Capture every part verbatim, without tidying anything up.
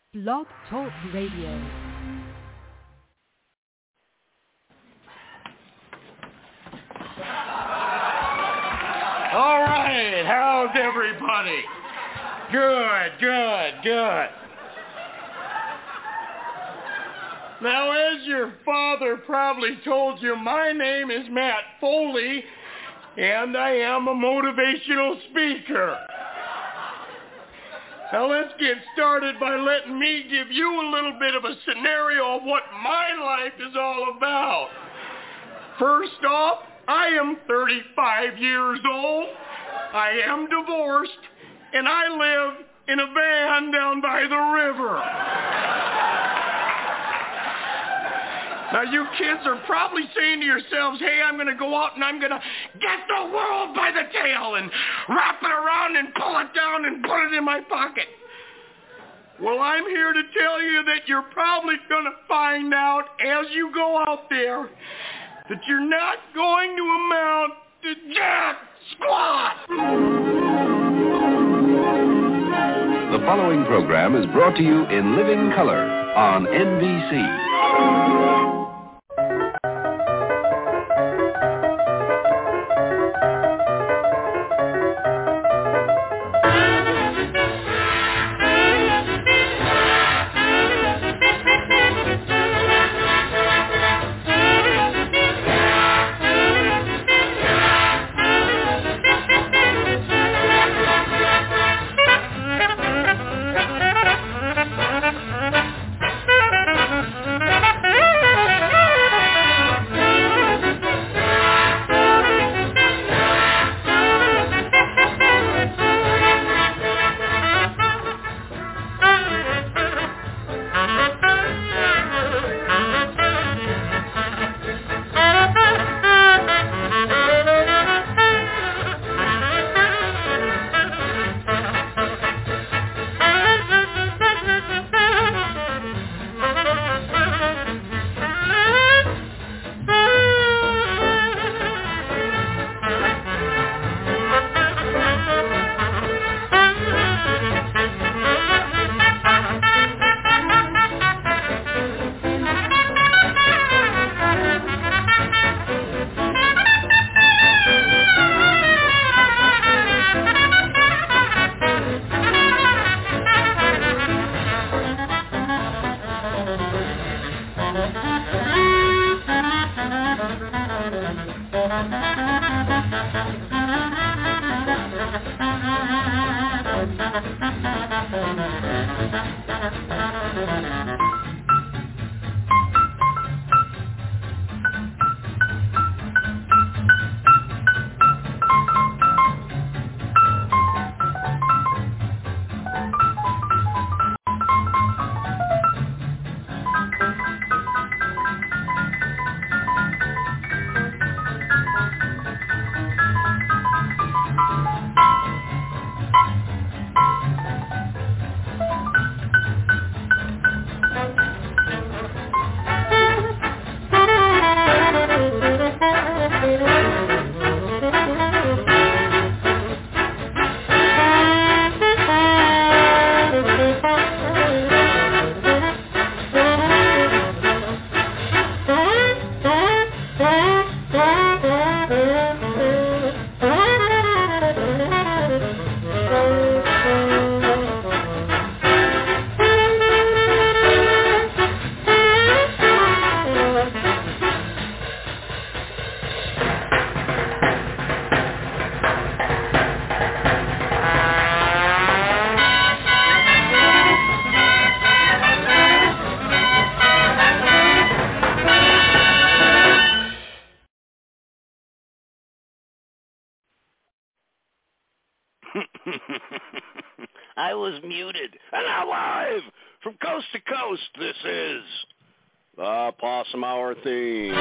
Blog Talk Radio. All right, how's everybody? Good, good, good. Now, as your father probably told you, my name is Matt Foley, and I am a motivational speaker. Now, let's get started by letting me give you a little bit of a scenario of what my life is all about. First off, I am thirty-five years old, I am divorced, and I live in a van down by the river. Now, you kids are probably saying to yourselves, hey, I'm going to go out and I'm going to get the world by the tail and wrap it around and pull it down and put it in my pocket. Well, I'm here to tell you that you're probably going to find out as you go out there that you're not going to amount to jack squat. The following program is brought to you in living color on N B C. I was muted. And now live from coast to coast, this is the Possum Hour theme.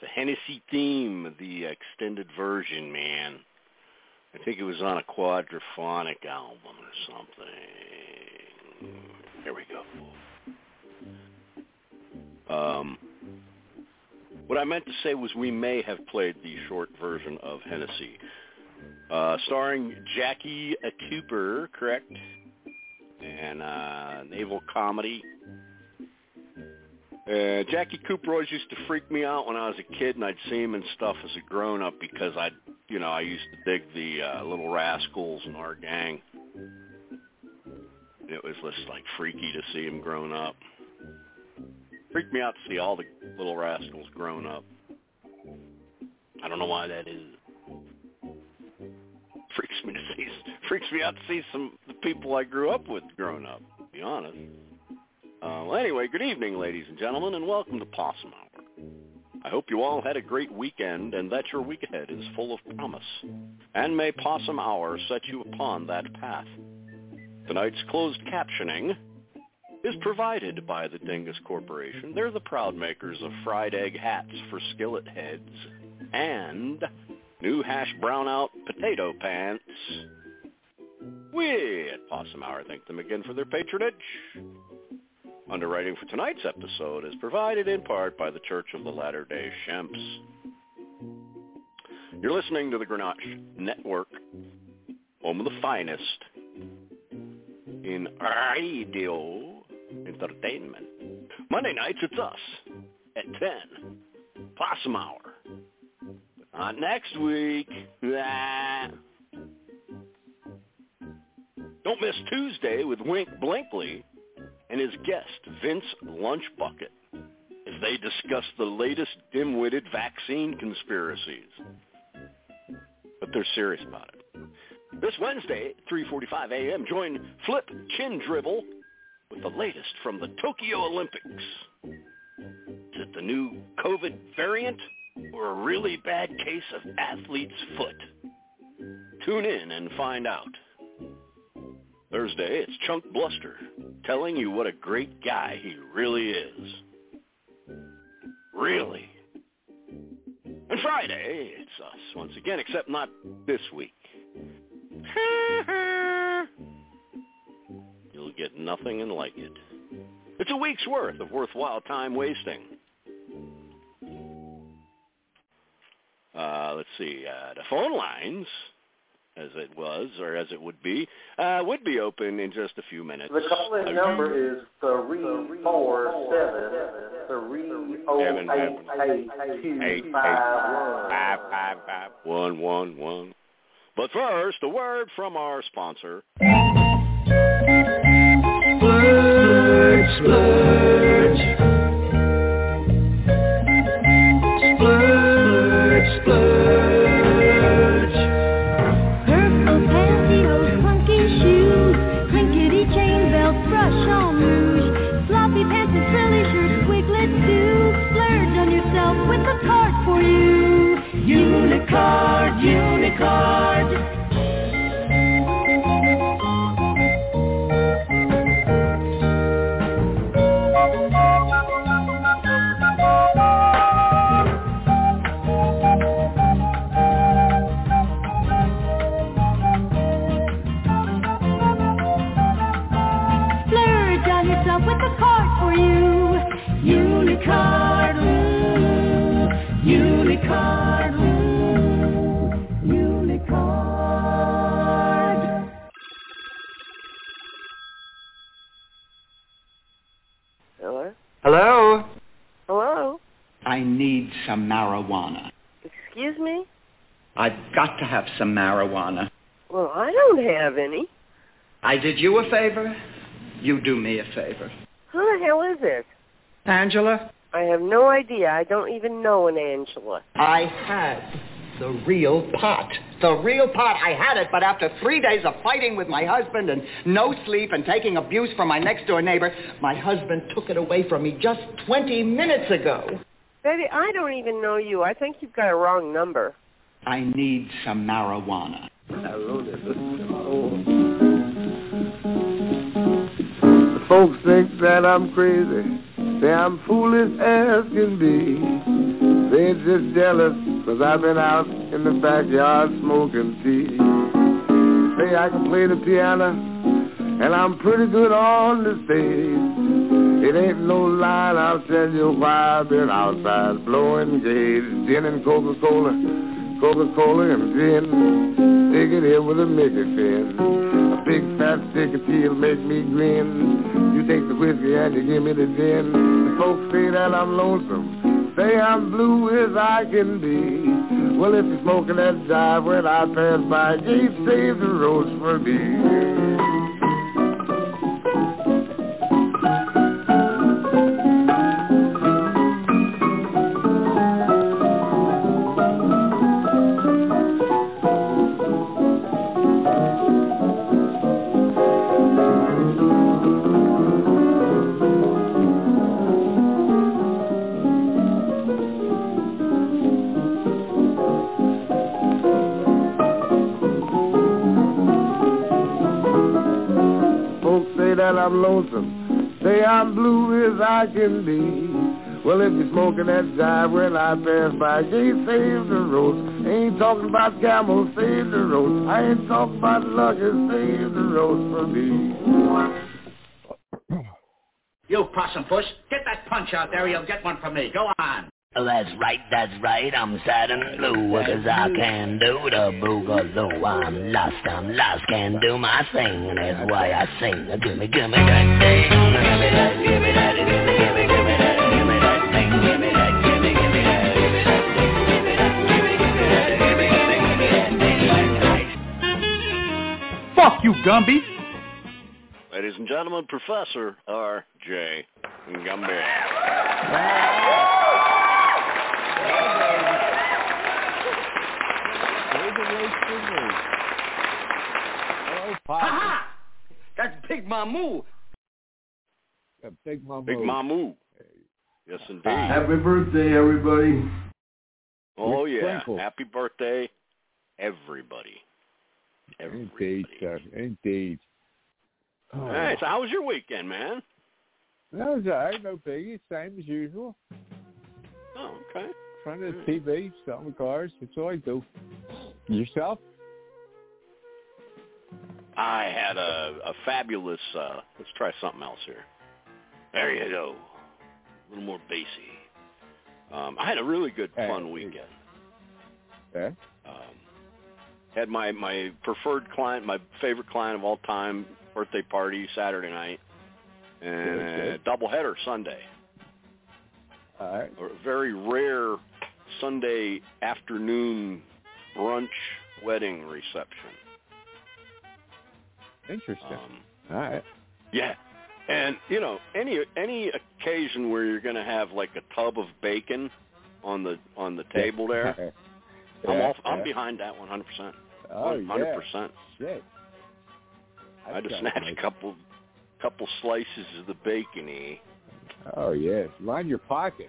The Hennessy theme, the extended version, man. I think it was on a quadraphonic album or something. Here we go. Um, what I meant to say was we may have played the short version of Hennessy, uh, starring Jackie Cooper, correct? And uh, naval comedy. Uh, Jackie Cooper always used to freak me out when I was a kid, and I'd see him and stuff as a grown-up because I, you know, I used to dig the uh, Little Rascals and Our Gang. It was just like freaky to see him grown up. Freaked me out to see all the Little Rascals grown up. I don't know why that is. Freaks me to see, freaks me out to see some of the people I grew up with grown up. To be honest. Uh, well, anyway, good evening, ladies and gentlemen, and welcome to Possum Hour. I hope you all had a great weekend and that your week ahead is full of promise. And may Possum Hour set you upon that path. Tonight's closed captioning is provided by the Dingus Corporation. They're the proud makers of fried egg hats for skillet heads and new hash brownout potato pants. We at Possum Hour thank them again for their patronage. Underwriting for tonight's episode is provided in part by the Church of the Latter-day Shemps. You're listening to the Grenache Network, home of the finest in radio entertainment. Monday nights, it's us at ten. Possum Hour. But not next week. Ah. Don't miss Tuesday with Wink Blinkley and his guest, Vince Lunchbucket, as they discuss the latest dim-witted vaccine conspiracies. But they're serious about it. This Wednesday, three forty-five a.m., join Flip Chin Dribble with the latest from the Tokyo Olympics. Is it the new COVID variant or a really bad case of athlete's foot? Tune in and find out. Thursday, it's Chunk Bluster, telling you what a great guy he really is. Really. And Friday, it's us once again, except not this week. You'll get nothing and like it. It's a week's worth of worthwhile time wasting. Uh, let's see, uh, the phone lines, as it was, or as it would be, uh, would be open in just a few minutes. The call-in number is three four seven, three oh eight, eight two five one. One, one, one. But first, a word from our sponsor. Splurge, splurge. Splurge, splurge. Purple pantyhose, funky shoes, crinkety chain belts, brush on rouge, floppy pants and frilly shirts, squiglets too. Splurge on yourself with a card for you. Unicard, Unicard. Splurge on yourself with a card for you. Unicard, ooh, Unicard, ooh, Unicard. Hello? Hello? Hello? I need some marijuana. Excuse me? I've got to have some marijuana. Well, I don't have any. I did you a favor. You do me a favor. Who the hell is this? Angela? I have no idea. I don't even know an Angela. I had the real pot. The real pot. I had it, but after three days of fighting with my husband and no sleep and taking abuse from my next-door neighbor, my husband took it away from me just twenty minutes ago. Baby, I don't even know you. I think you've got a wrong number. I need some marijuana. The folks think that I'm crazy. Say I'm foolish as can be. They just jealous, cause I've been out in the backyard smoking tea. Say I can play the piano, and I'm pretty good on the stage. It ain't no lie, I'll tell you why I've been outside blowing gauge. Gin and Coca-Cola, Coca-Cola and gin. Take it here with a Mickey fin. A big fat stick of tea'll make me grin. You take the whiskey and you give me the gin. The folks say that I'm lonesome, say I'm blue as I can be. Well, if you're smoking that jive when I pass by, gee, save the roast for me. I'm lonesome, say I'm blue as I can be. Well, if you're smoking that jive when I pass by, gee, save the roast. Ain't talking about camels, save the roast. I ain't talking about luggage, save the roast for me. You possum puss, get that punch out there, you'll get one from me. Go on. Oh, that's right, that's right, I'm sad and blue, cause I can do the boogaloo. I'm lost, I'm lost, can do my thing, and that's why I sing. Gimme, gimme that thing, gimme that, gimme that, gimme, gimme, gimme that, gimme that thing, gimme that, gimme, gimme that, gimme that thing, gimme that, gimme, gimme that, gimme, gimme, gimme that thing. Fuck you, Gumby! Ladies and gentlemen, Professor R J Gumby. Ha-ha! That's Big Mamu. Yeah, Big Mamu. Big Mamu. Yes, indeed. Happy birthday, everybody. Oh, yeah. Sprinkle. Happy birthday, everybody. Everybody. Indeed, sir. Indeed. Oh. All right, so how was your weekend, man? That was all right. No biggie. Same as usual. Oh, okay. In front of the T V, selling cars. That's all I do. Yourself? I had a, a fabulous, uh, let's try something else here. There you go. A little more bassy. Um, I had a really good, fun weekend. Okay. Um, had my, my preferred client, my favorite client of all time, birthday party Saturday night, and a doubleheader Sunday. All right. A very rare Sunday afternoon brunch wedding reception. Interesting. Um, All right. Yeah, and you know, any any occasion where you're going to have like a tub of bacon on the on the table there, yeah, I'm all, I'm yeah. behind that one hundred percent. Oh, one hundred percent. Yeah. Shit. I just snatched a couple couple slices of the bacon-y. Oh yeah, line your pocket.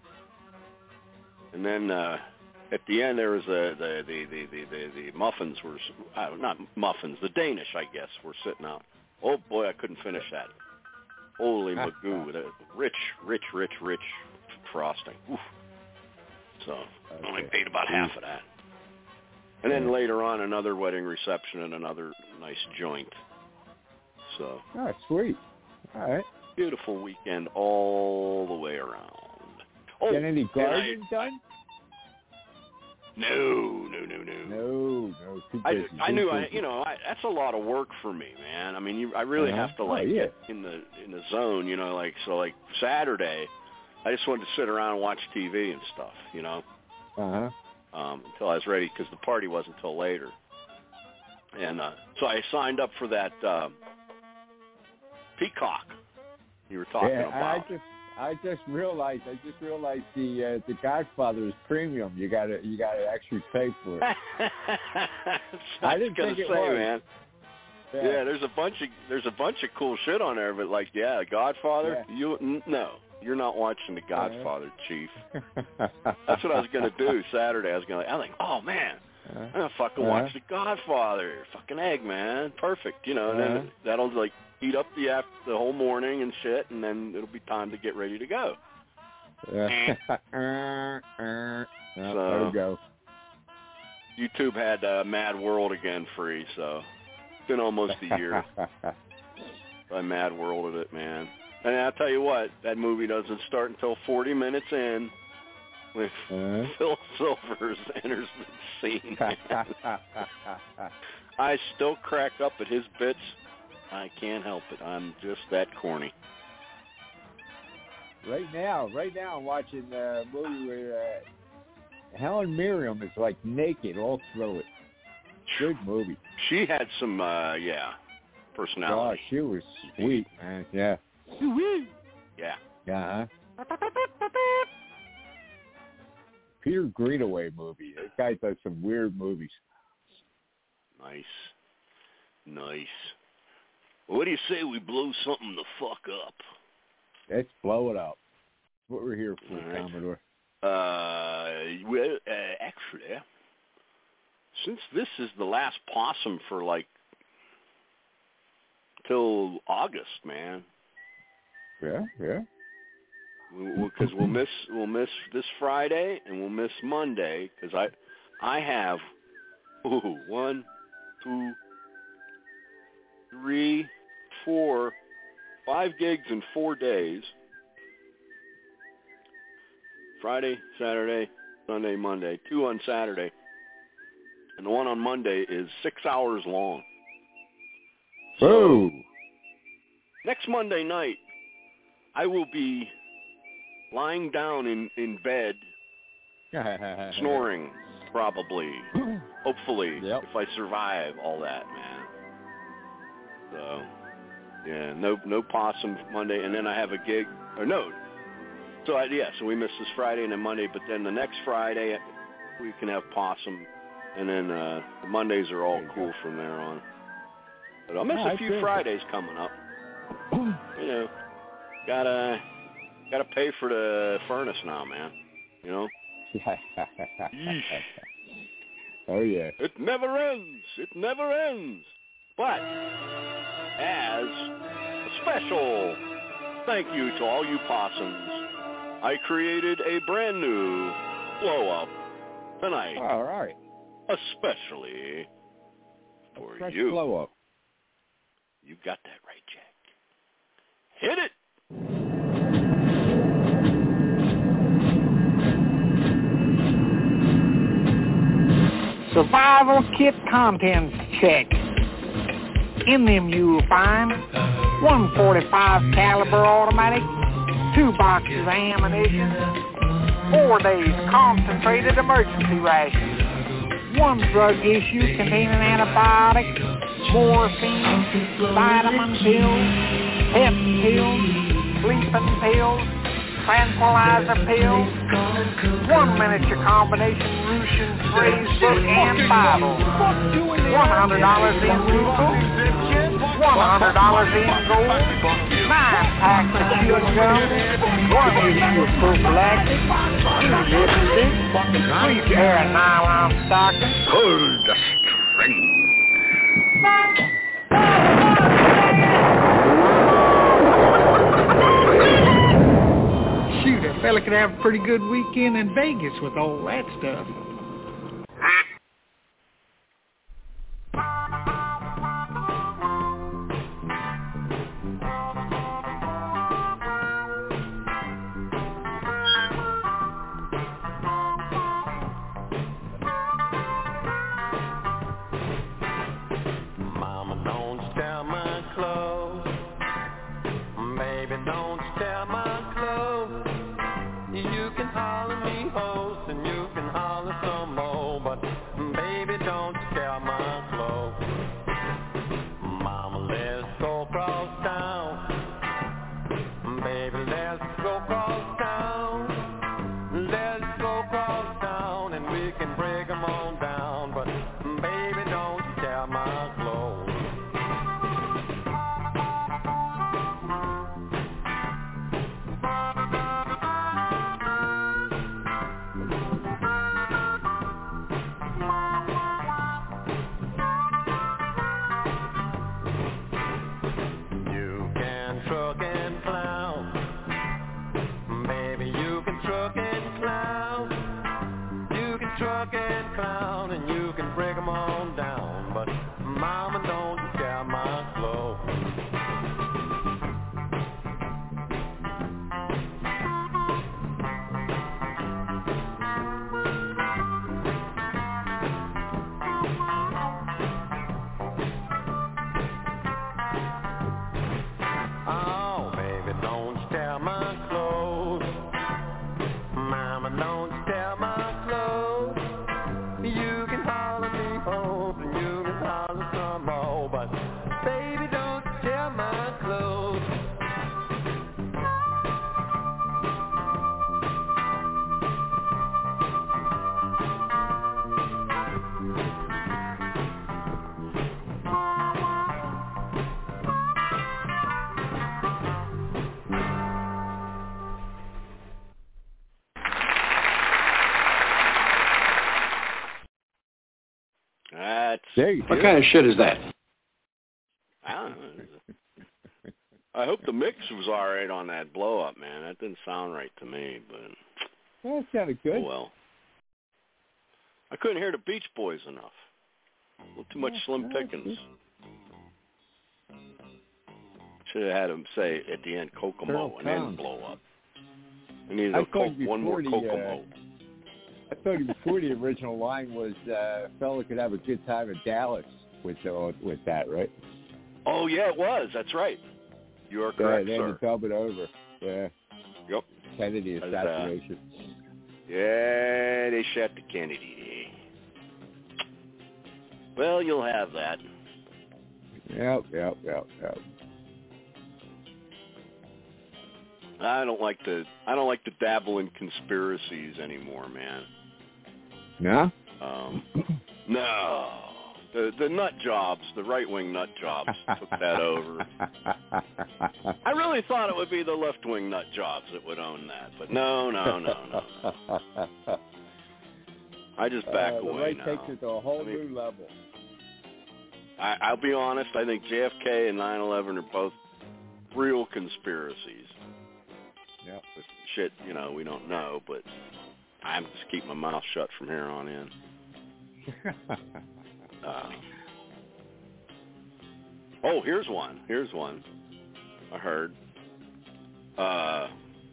And then uh, at the end there was a, the, the, the, the, the, the muffins were, uh, not muffins, the Danish, I guess, were sitting out. Oh boy, I couldn't finish that. Holy magoo, the rich, rich, rich, rich frosting. Oof. So I only paid about half of that. And then later on, another wedding reception and another nice joint. So. Oh, sweet. All right. Beautiful weekend all the way around. Oh, Get any gardening I, done? No, no, no, no. No, no. Too I, busy, I too knew, busy. I, you know, I, that's a lot of work for me, man. I mean, you, I really Uh-huh. have to like oh, yeah. get in the in the zone, you know. Like so, like Saturday, I just wanted to sit around and watch T V and stuff, you know, Uh huh. um, until I was ready because the party wasn't until later. And uh, so I signed up for that uh, Peacock you were talking yeah, about. I just, I just realized, I just realized the uh, the Godfather is premium. You gotta, you gotta actually pay for it. I, I was didn't gonna think it say, was. man. Yeah. Yeah, there's a bunch of there's a bunch of cool shit on there, but like, yeah, Godfather, Yeah. you n- no, you're not watching the Godfather, Chief. That's what I was gonna do Saturday. I was gonna, I was like, oh man, I'm gonna fucking Uh-huh. watch the Godfather, fucking egg, man, perfect, you know. And Uh-huh. then that'll like eat up the af- the whole morning and shit, and then it'll be time to get ready to go. Yeah. uh, uh, So, there we go. YouTube had uh, Mad World again free, so it's been almost a year. I Mad Worlded it, man. And I'll tell you what, that movie doesn't start until forty minutes in with uh-huh. Phil Silvers enters the scene. I still crack up at his bits. I can't help it. I'm just that corny. Right now, right now I'm watching a movie where uh, Helen Mirren is like naked all through it. Good movie. She had some, uh, yeah, personality. Oh, she was sweet, man. Yeah. Sweet. Yeah. Uh-huh. Peter Greenaway movie. That guy does some weird movies. Nice. Nice. Well, what do you say we blow something the fuck up? Let's blow it up. That's what we're here for, right. Commodore. Uh, well, uh, actually, since this is the last possum for like till August, man. Yeah, yeah. Because we'll, we'll miss we'll miss this Friday and we'll miss Monday because I I have ooh, one, two, three, four, five gigs in four days. Friday, Saturday, Sunday, Monday. Two on Saturday. And the one on Monday is six hours long. So, next Monday night, I will be lying down in, in bed, snoring, probably, hopefully, yep. if I survive all that, man. So, yeah, no no possum Monday, and then I have a gig, or no, so I, yeah, so we miss this Friday and then Monday, but then the next Friday, we can have possum, and then uh, the Mondays are all cool go. from there on. But I'll miss yeah, a few Fridays it. coming up. You know, gotta gotta pay for the furnace now, man. You know. Oh yeah. It never ends. It never ends. But as a special thank you to all you possums, I created a brand new blow up tonight. All right. Especially for a fresh you. Blow up. You got that right, Jack. Hit it! Survival kit contents check. In them you'll find one forty-five caliber automatic, two boxes of ammunition, four days concentrated emergency rations, one drug issue containing antibiotics, morphine, vitamin pills, pep pills, sleeping pills, tranquilizer pills, one miniature combination Russian phrase book and Bible, one hundred dollars in rubles, one hundred dollars in gold, nine packs of chewing gum, one issue of prophylactic, two lipsticks, three pair of nylon stockings. Pull the string. Shoot, a fella could have a pretty good weekend in Vegas with all that stuff. Mama, don't steal my clothes. Baby, don't steal my clothes. You can holler me hoes and you can holler some more, but truck and clown, and you can break 'em on down. But mama, don't you tear my clothes. Oh, baby, don't you tear my clothes. Mama, don't you tear my clothes. You can holler me home and you can holler some more, but baby, don't you tear my clothes. That's There you What go. kind of shit is that? I don't know. I hope the mix was all right on that blow up, man. That didn't sound right to me, but Well, that sounded good. oh well. I couldn't hear the Beach Boys enough. A little too much Slim Pickens. Should have had him say at the end Kokomo Colonel and then Tom. blow up. We needed I a thought co- one more before the, Kokomo. uh, I thought before the original line was uh, fella could have a good time in Dallas with uh, with that, right? Oh yeah, it was. That's right. You are Yeah, correct, they had sir. to dub it over. Yeah. Yep. Kennedy As, uh, assassination. Yeah, they shot the Kennedy. Well, you'll have that. Yep, yep, yep, yep. I don't like to. I don't like to dabble in conspiracies anymore, man. No? Um, no, the the nut jobs, the right wing nut jobs, took that over. I really thought it would be the left wing nut jobs that would own that, but no, no, no, no. no. I just back uh, the away right now. takes it to a whole I mean, new level. I, I'll be honest. I think J F K and nine eleven are both real conspiracies. Yep. With shit, you know, we don't know, but I'm just keep my mouth shut from here on in. uh, oh, here's one. Here's one. I heard. Uh,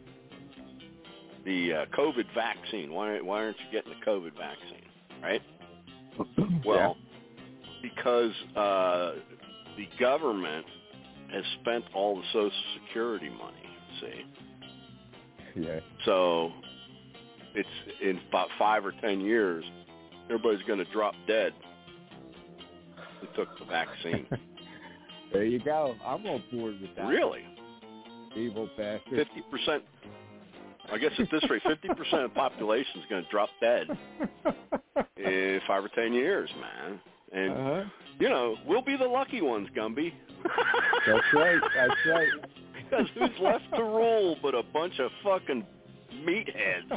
the uh, COVID vaccine. Why, why aren't you getting the COVID vaccine? Right? Well, yeah. because uh, the government has spent all the Social Security money, see? Yeah. So it's in about five or ten years, everybody's going to drop dead who took the vaccine. There you go. I'm on board with that. Really? Evil bastard. fifty percent. I guess at this rate, fifty percent of the population is going to drop dead in five or ten years, man. And, uh-huh. you know, we'll be the lucky ones, Gumby. That's right. That's right. Because who's left to rule but a bunch of fucking meatheads?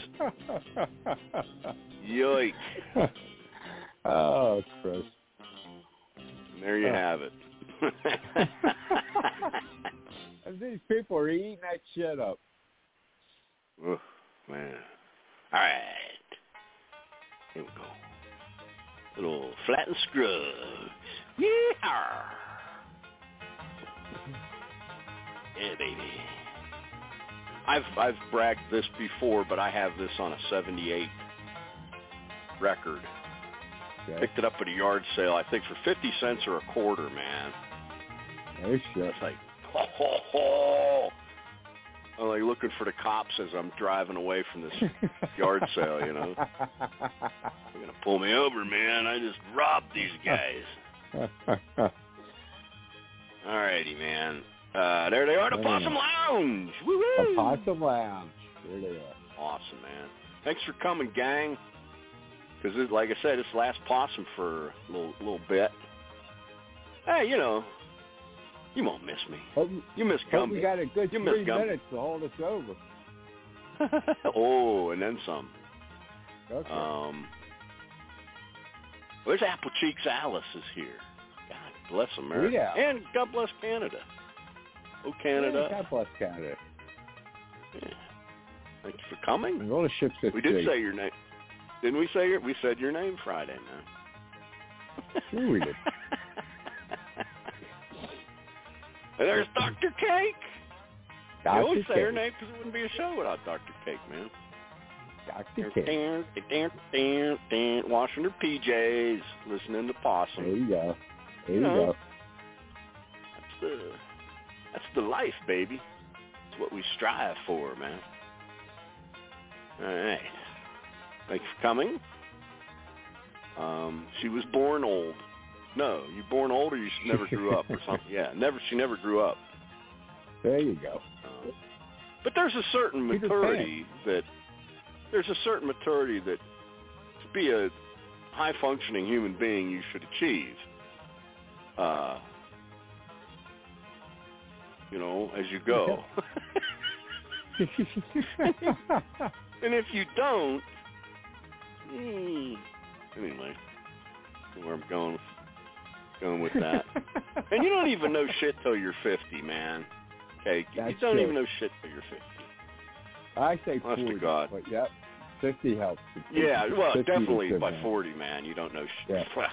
Yoik. Oh, Chris. And there you oh. have it. And these people are eating that shit up. Oh, man. All right. Here we go. Little Flat and Scruggs. Yeah. Yeah, baby. I've I've bragged this before, but I have this on a seventy-eight record. Okay. Picked it up at a yard sale, I think for fifty cents or a quarter, man. Oh, shit. It's like, ho, ho, ho. I'm like looking for the cops as I'm driving away from this yard sale, you know. They're going to pull me over, man. I just robbed these guys. All righty, man. Uh, there they are, the Possum Lounge. Woo-hoo. The Possum Lounge. There they are. Awesome, man. Thanks for coming, gang. Because, like I said, it's last Possum for a little, little bit. Hey, you know, you won't miss me. Hope, you miss hope Gumby. we got a good you three miss Gumby. minutes to hold us over. Oh, and then some. Okay. Um, where's Apple Cheeks Alice is here. God bless America. Yeah. And God bless Canada. Oh, Canada. Yeah, God bless Canada. Yeah. Thank you for coming. And all the ships that We did sea. say your name. Didn't we say your, we said your name Friday, man? Sure we did. And there's Doctor Cake. Doctor You always say her Cake. name because it wouldn't be a show without Doctor Cake, man. Doctor Cake. Dan, dan, dan, dan, washing her P Js, listening to Possum. There you go. There you, You know. go. That's the, that's the life, baby. It's what we strive for, man. All right. Thanks for coming. Um, she was born old. No, you born old or you never grew up or something. Yeah, never. She never grew up. There you go. Um, but there's a certain Peter maturity that there's a certain maturity that to be a high-functioning human being you should achieve. Uh, you know, as you go. And if you don't, hmm, anyway, where I'm going with, going with that. And you don't even know shit till you're fifty, man. Okay, That's you don't true. even know shit till you're fifty. I say Honest to forty, God. but yep, fifty helps. Yeah, well, fifty is definitely good, by man. forty, man. You don't know shit. Yeah.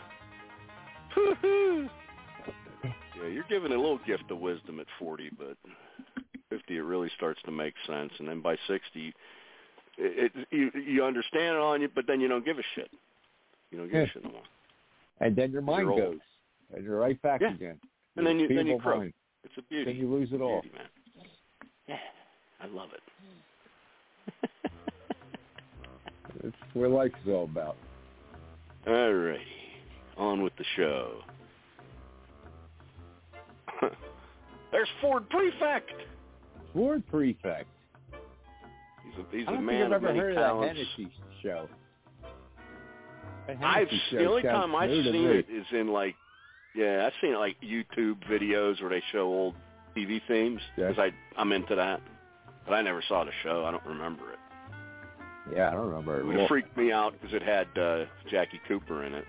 Yeah, you're given a little gift of wisdom at forty, but fifty it really starts to make sense, and then by sixty, it, it you you understand it on you, but then you don't give a shit. You don't give Yeah. a shit no more. And then your mind You're old. goes, and you're right back Yeah. again. And then you then you Feeble croak. mind. It's a beauty. Then you lose it all. Beauty, man. Yeah, I love it. That's what life is all about. All righty, on with the show. There's Ford Prefect. Ford Prefect. He's a, he's I a don't man think I've of ever many heard talents. of that Hennessy show. That I've Hennessy show the only sounds time I've new to seen me. it is in like, yeah, I've seen like YouTube videos where they show old T V themes because I I'm into that, but I never saw the show. I don't remember it. Yeah, I don't remember It it. would have freaked me out because it had uh, Jackie Cooper in it.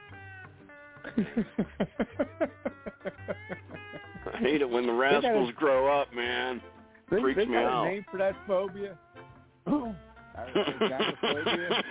I hate it when the rascals a- grow up, man. They, Freaks they me got out. a name for that phobia? Arachnophobia?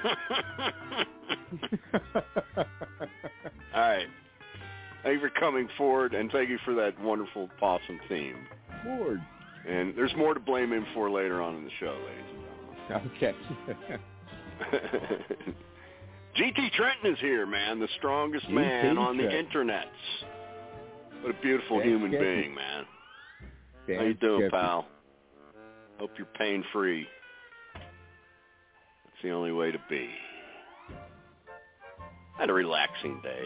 All right. Thank you for coming forward, and thank you for that wonderful possum theme. Ford. And there's more to blame him for later on in the show, ladies and Okay. gentlemen. G T Trenton is here, man, the strongest G T man on the Trenton. internets. What a beautiful Thanks, human Skippy. being, man. How you Thanks, doing, Skippy. pal? Hope you're pain-free. That's the only way to be. I had a relaxing day.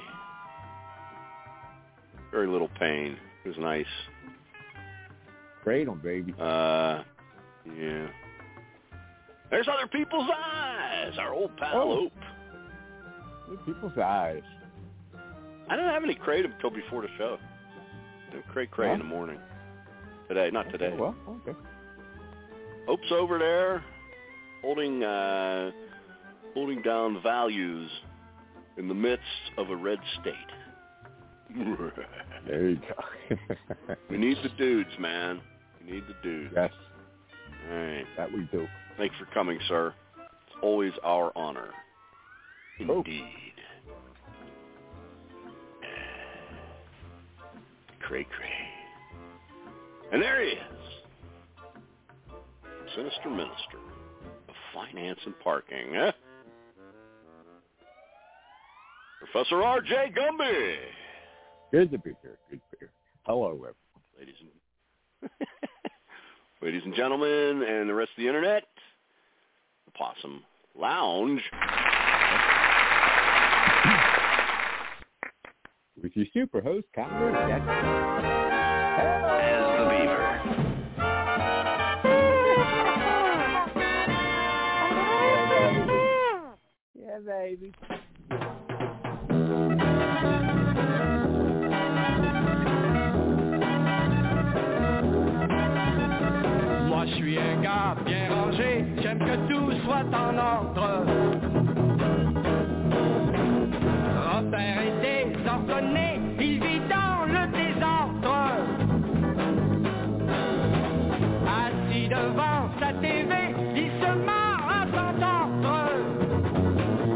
Very little pain. It was nice. Kratom, baby. Uh, yeah. There's other people's eyes. Our old pal Oh. Ope. Look, people's eyes. I didn't have any kratom until before the show. No cray cray in the morning. Today, not today. Oh, well, okay. Ope's over there, holding uh, holding down values in the midst of a red state. There you go. We need the dudes, man. We need the dudes. Yes. All right. That we do. Thanks for coming, sir. It's always our honor. Oh. Indeed. Cray cray. And there he is. Sinister Minister of Finance and Parking, eh? Professor R J Gumby. Good to be here. Good to be here. Hello, everyone. Ladies and Ladies and gentlemen, and the rest of the internet, the Possum Lounge. With your super host, Commodore Jackson. As the Beaver. Yeah, baby. Moi je suis un gars bien rangé, j'aime que tout soit en ordre. Repère et désordonné, il vit dans le désordre. Assis devant sa T V, il se marre à s'entendre.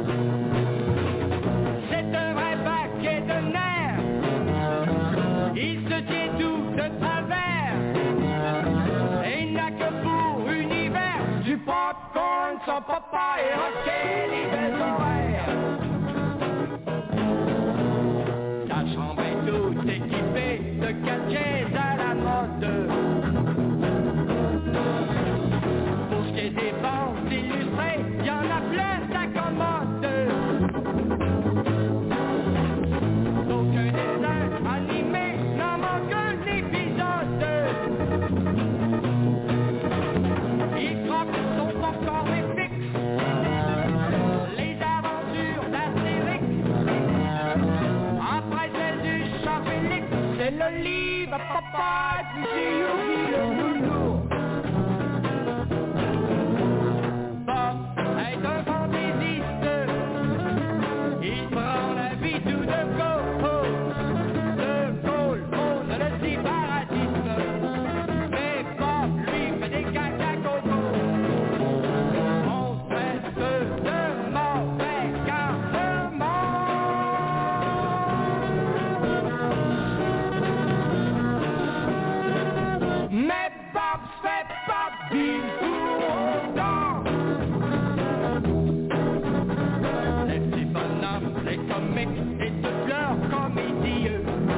papa, puis c'est Yogi le nounours. Bob est un fantaisiste, il prend la vie tout de go. Le Paul prône le séparatisme, mais Bob lui fait des caca coco. On traite de mauvais garnements. Mais Bob se fait pas vivre pour autant. Les petits bonhommes, les comiques et toutes leurs comédies.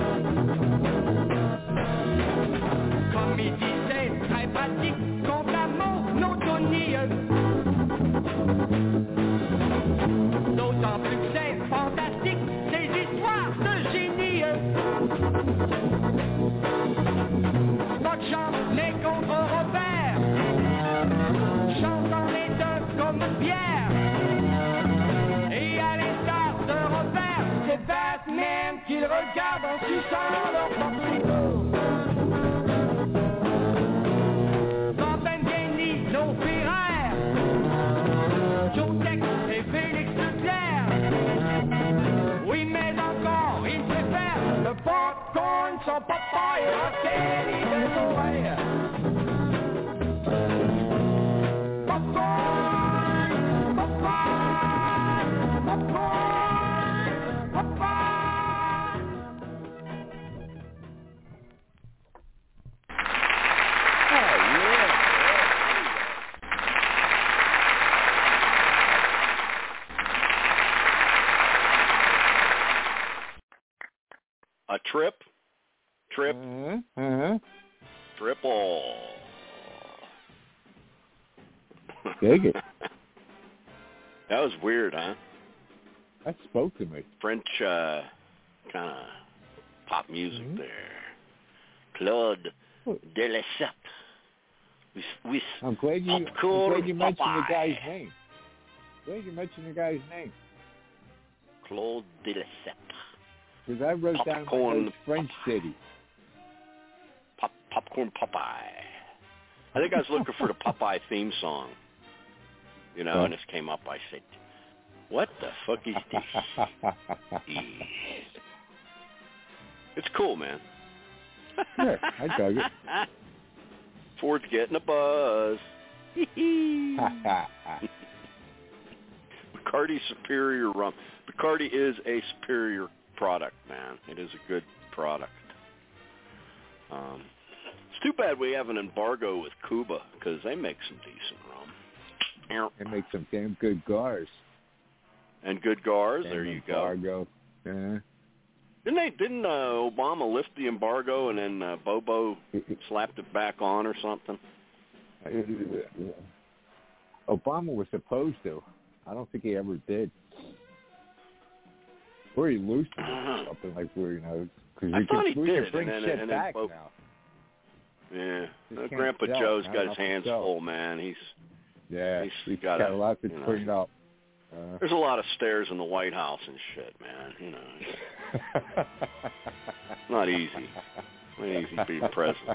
Comédie, c'est très pratique contre la monotonie. D'autant plus que c'est fantastique, des histoires de génie. Pas de chance, mais contre Robert, chante en état comme une bière. Et à l'instar de Robert, c'est Batman qu'il regarde en suçant leur porte-clés. Bob Benigni, nos frères, Joe Tex et Félix Leclerc. Oui, mais encore, ils préfèrent le popcorn, son papa et la télé de Noël. Popcorn, popcorn, popcorn, popcorn. A trip, trip, Mm-hmm. triple. Dig it. That was weird, huh? That spoke to me. French uh, kind of pop music Mm-hmm. there. Claude Delessep. With, with I'm glad you, I'm popcorn glad you mentioned the Popeye. guy's name. Glad you mentioned the guy's name. Claude Delessep. Because I wrote down Popcorn my French city. Pop, popcorn Popeye. I think I was looking for the Popeye theme song. You know, Huh? and this came up. I said, what the fuck is this? It's cool, man. Yeah, I dug it. Ford's getting a buzz. Bacardi Superior Rum. Bacardi is a superior product, man. It is a good product. Um, it's too bad we have an embargo with Cuba because they make some decent rum. They make some damn good gars. And good gars. Damn There you embargo. go. Yeah. Didn't they? Didn't uh, Obama lift the embargo and then uh, Bobo slapped it back on or something? Obama was supposed to. I don't think he ever did. Or he loosened it or something like where, you know, because I we thought can, he we did, can bring and then- shit and then back Bo- now. Yeah, Just uh, can't Grandpa sell, Joe's not got his enough to hands sell. full, man. He's Yeah, he's, he's got, got a lot to you know, clean up. Uh, There's a lot of stairs in the White House and shit, man. You know, it's not easy. Not easy being president.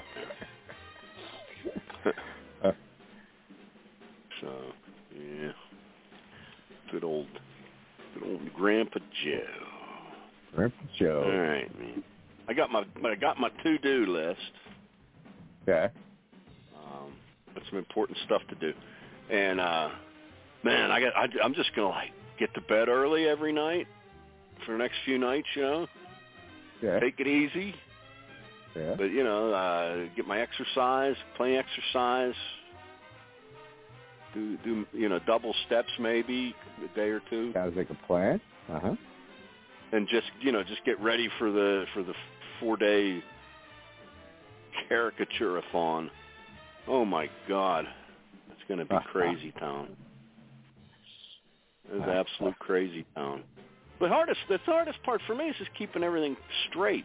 So, yeah, good old, good old Grandpa Joe. Grandpa Joe. All right, man. I got my, I got my to-do list. Yeah. Um, got some important stuff to do, and uh, man, I got, I, I'm just gonna like get to bed early every night for the next few nights, you know. Yeah. Take it easy. Yeah. But you know, uh, get my exercise, plenty exercise. Do do you know double steps maybe a day or two. Sounds like a plan. Uh huh. And just you know just get ready for the for the four day caricature-a-thon. Oh my God, it's going to be crazy town. It's absolute crazy town. The hardest the hardest part for me is just keeping everything straight.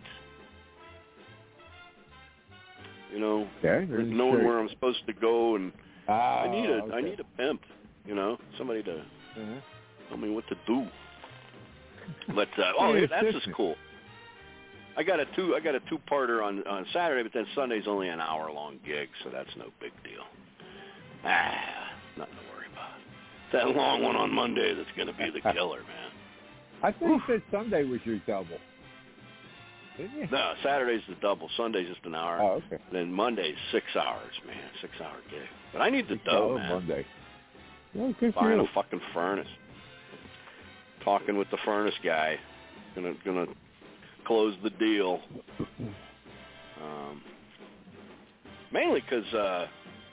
You know, Yeah, knowing straight. where I'm supposed to go, and Oh, I need a okay. I need a pimp. You know, somebody to Uh-huh. tell me what to do. But uh, oh, Need that's just assistance. cool. I got a two I got a two-parter on on Saturday, but then Sunday's only an hour-long gig, so that's no big deal. Ah, nothing to worry about. That long one on Monday that's going to be the killer, man. I thought you said Sunday was your double. Didn't you? No, Saturday's the double. Sunday's just an hour. Oh, okay. Then Monday's six hours, man. Six-hour gig. But I need the Six dough, hour man. Monday. Well, good for Buying you. a fucking furnace. Talking with the furnace guy. Gonna gonna close the deal. Um, mainly because uh,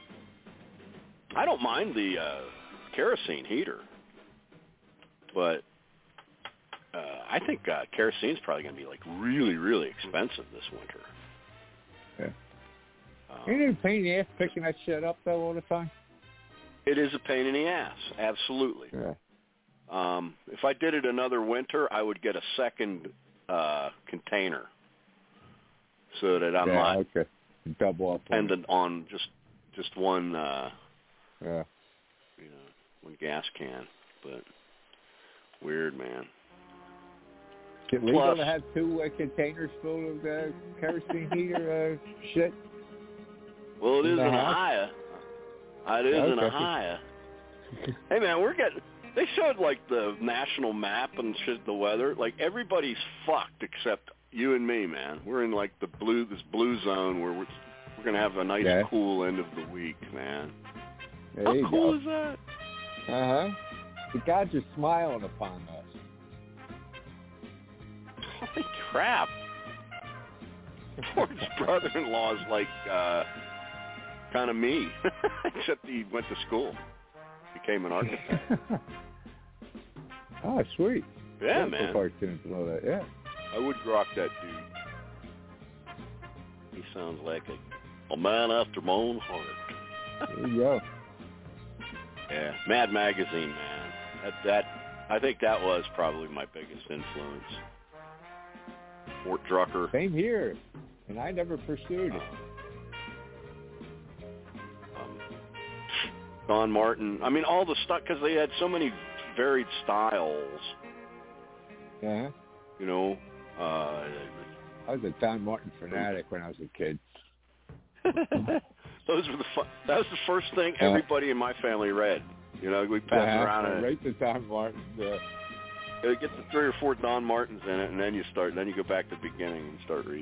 I don't mind the uh, kerosene heater, but uh, I think uh, kerosene's probably going to be like really, really expensive this winter. Yeah. Um, Ain't it a pain in the ass picking that shit up though all the time? It is a pain in the ass, absolutely. Yeah. Um, if I did it another winter, I would get a second uh, container so that I'm yeah, not okay. Double up. dependent on just just one, uh, Yeah. you know, one gas can. But weird, man. Is it legal Plus- to have two uh, containers full of uh, kerosene heater uh, shit? Well, it In is the in house? Ohio. It is in Okay. Ohio. Hey, man, we're getting... They showed, like, the national map and shit, the weather. Like, everybody's fucked except you and me, man. We're in, like, the blue, this blue zone where we're, we're going to have a nice, Yeah. cool end of the week, man. There How you cool go. is that? Uh-huh. The gods are smiling upon us. Holy crap. Ford's brother-in-law's like, uh, kind of me, except he went to school. Became an architect. Oh, sweet. Yeah, That's man. so cartoons and all that, yeah. I would rock that dude. He sounds like a, a man after my own heart. There you go. Yeah, Mad Magazine, man. That, that I think that was probably my biggest influence. Fort Drucker. Same here. And I never pursued it. Um, Don Martin. I mean, all the stuff, because they had so many varied styles, Yeah. you know. Uh, I was a Don Martin fanatic when I was a kid. those were the fu- that was the first thing everybody in my family read. You know, we pass Yeah, around I and rate the Don Martin. Yeah. uh, get the three or four Don Martins in it, and then you start. Then you go back to the beginning and start reading.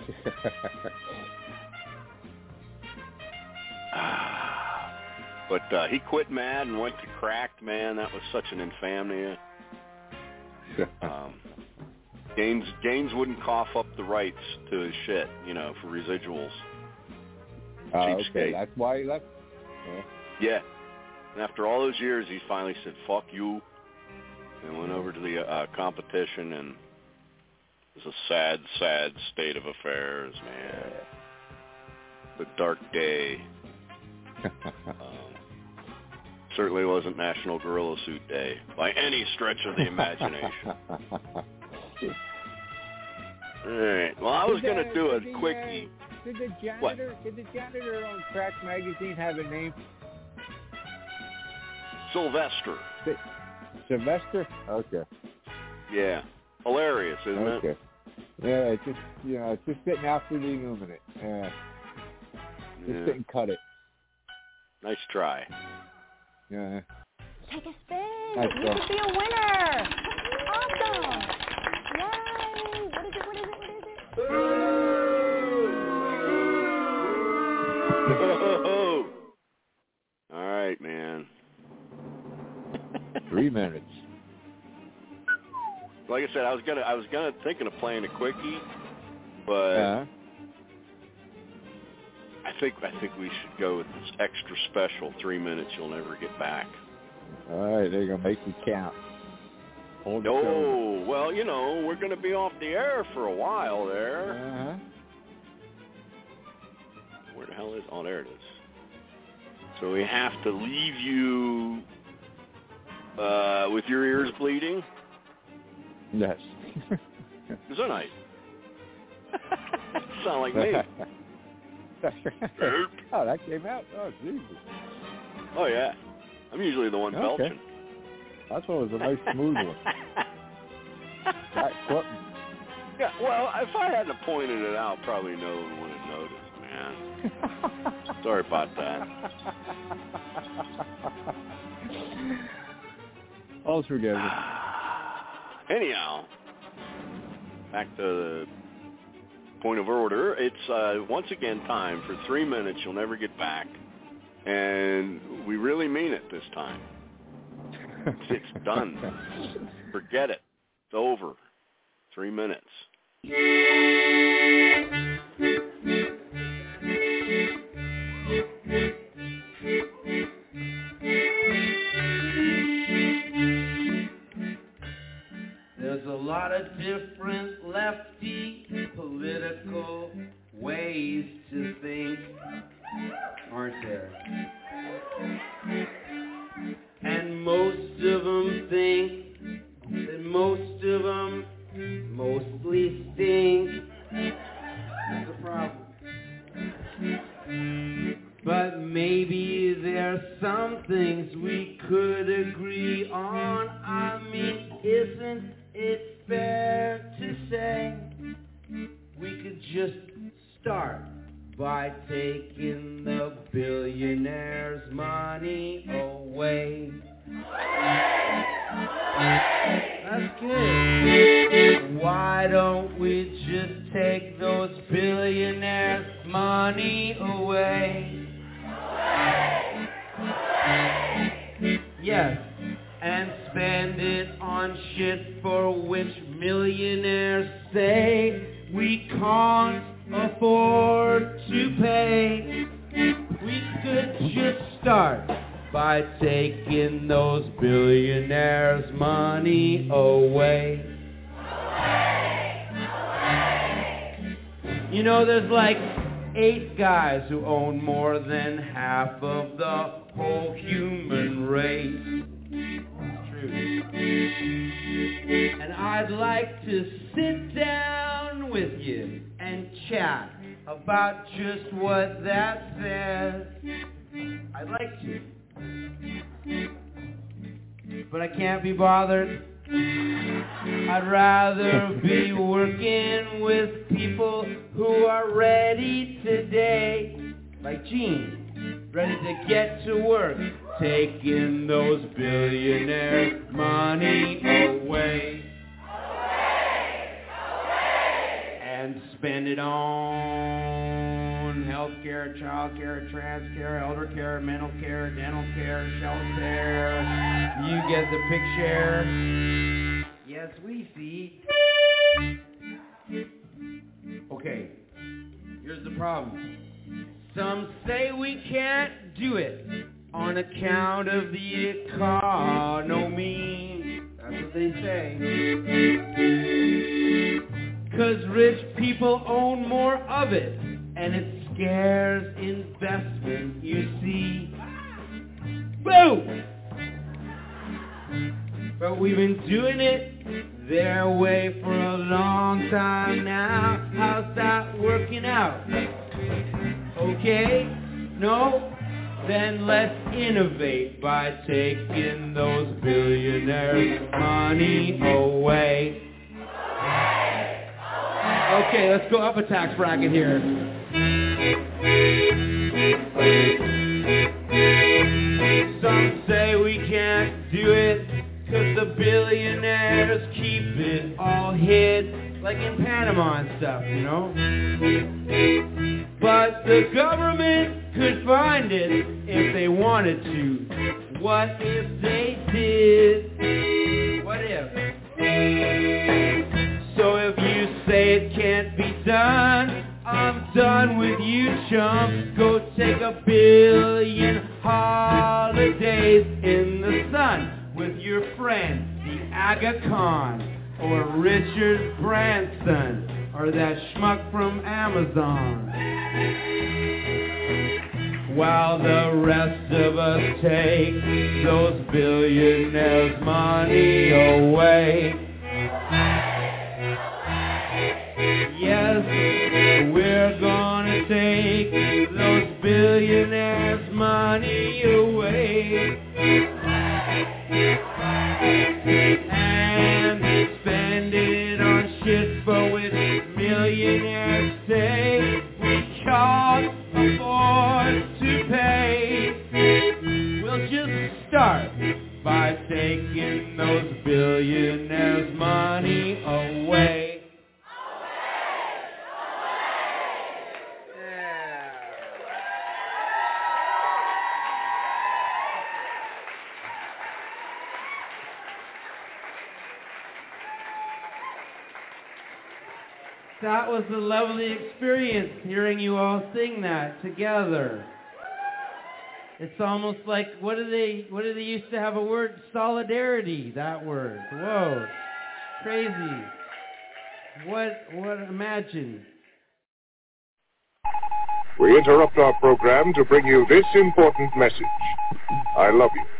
But uh, he quit Mad and went to Cracked, man. That was such an infamia. Um, Gaines Gaines wouldn't cough up the rights to his shit, you know, for residuals. Oh, Cheapskate. okay. That's why he left. Yeah. Yeah. And after all those years, he finally said, fuck you, and went over to the uh, competition, and it was a sad, sad state of affairs, man. The dark day. um, certainly wasn't National Gorilla Suit Day by any stretch of the imagination. All right. Well, I was Did going the- to do a did the, quickie. Uh, did the janitor? Did the janitor on Crack Magazine have a name? Sylvester. Sylvester. Okay. Yeah. Hilarious, isn't Okay. it? Yeah, it's just you know, it's just sitting out for the illuminate. Yeah. Just Yeah. sit and cut it. Nice try. Yeah. Take a spin. Nice You go. could be a winner. Awesome. Yay. What is it? What is it? What is it? Whoa. All right, man. Three minutes. Like I said, I was gonna, I was gonna thinking of playing a quickie, but Uh, I think, I think we should go with this extra special three minutes you'll never get back. all right, they're gonna make it count. Hold it No, well, you know, we're gonna be off the air for a while there. Uh-huh. Where the hell is? Oh, there it is. So we have to leave you uh, with your ears bleeding. Yes. Is that nice? Sound like me. Oh, that came out. Oh, Jesus. Oh yeah, I'm usually the one Okay. belching. That's what was a nice smooth one. That, Yeah, well, if I hadn't pointed it out, probably no one would have noticed, man. Sorry about that. All's forgiven. Anyhow, back to the point of order. It's uh, once again time for three minutes you'll never get back. And we really mean it this time. It's done. Forget it. It's over. Three minutes. There's a lot of different lefty political ways to think, aren't there? And most of them think that most of them mostly stink. That's the problem. But maybe there's some things we could agree on. I mean, isn't it fair to say we could just start by taking the billionaires' money away? That's good. Why don't we just take those billionaires' money away? Yes, and spend it on shit for which millionaires say we can't afford to pay. We could just start by taking those billionaires' money away. You know, there's like eight guys who own more than half of the whole human race. True. And I'd like to sit down with you and chat about just what that says. I'd like to. But I can't be bothered. I'd rather be working with people who are ready today, like Gene, ready to get to work, taking those billionaires' money away, and spend it on health care, child care, trans care, elder care, mental care, dental care, shelter. You get the picture. Yes, we see. Okay, here's the problem. Some say we can't do it on account of the economy. That's what they say. 'Cause rich people own more of it, and it scares investment, you see. Boom! But we've been doing it their way for a long time now. How's that working out? Okay? No? Then let's innovate by taking those billionaires' money away. Okay, let's go up a tax bracket here. Some say we can't do it 'cause the billionaires keep it all hid, like in Panama and stuff, you know? But the government could find it if they wanted to. What if they did? What if? So if you say it can't be done, I'm done with you, chump. Go take a billion holidays in the sun with your friend, the Aga Khan, or Richard Branson, or that schmuck from Amazon. While the rest of us take those billionaires' money away. Yes, we're gonna take those billionaires' money away and spend it on shit for which billionaire's money away. That was a lovely experience, hearing you all sing that together. It's almost like, what do they, what do they used to have a word? Solidarity, that word. Whoa, crazy. What, what, imagine. We interrupt our program to bring you this important message. I love you.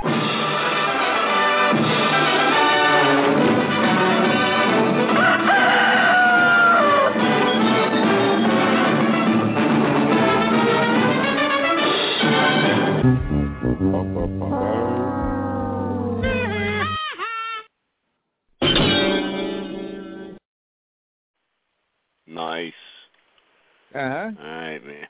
Nice. Uh-huh. All right, man.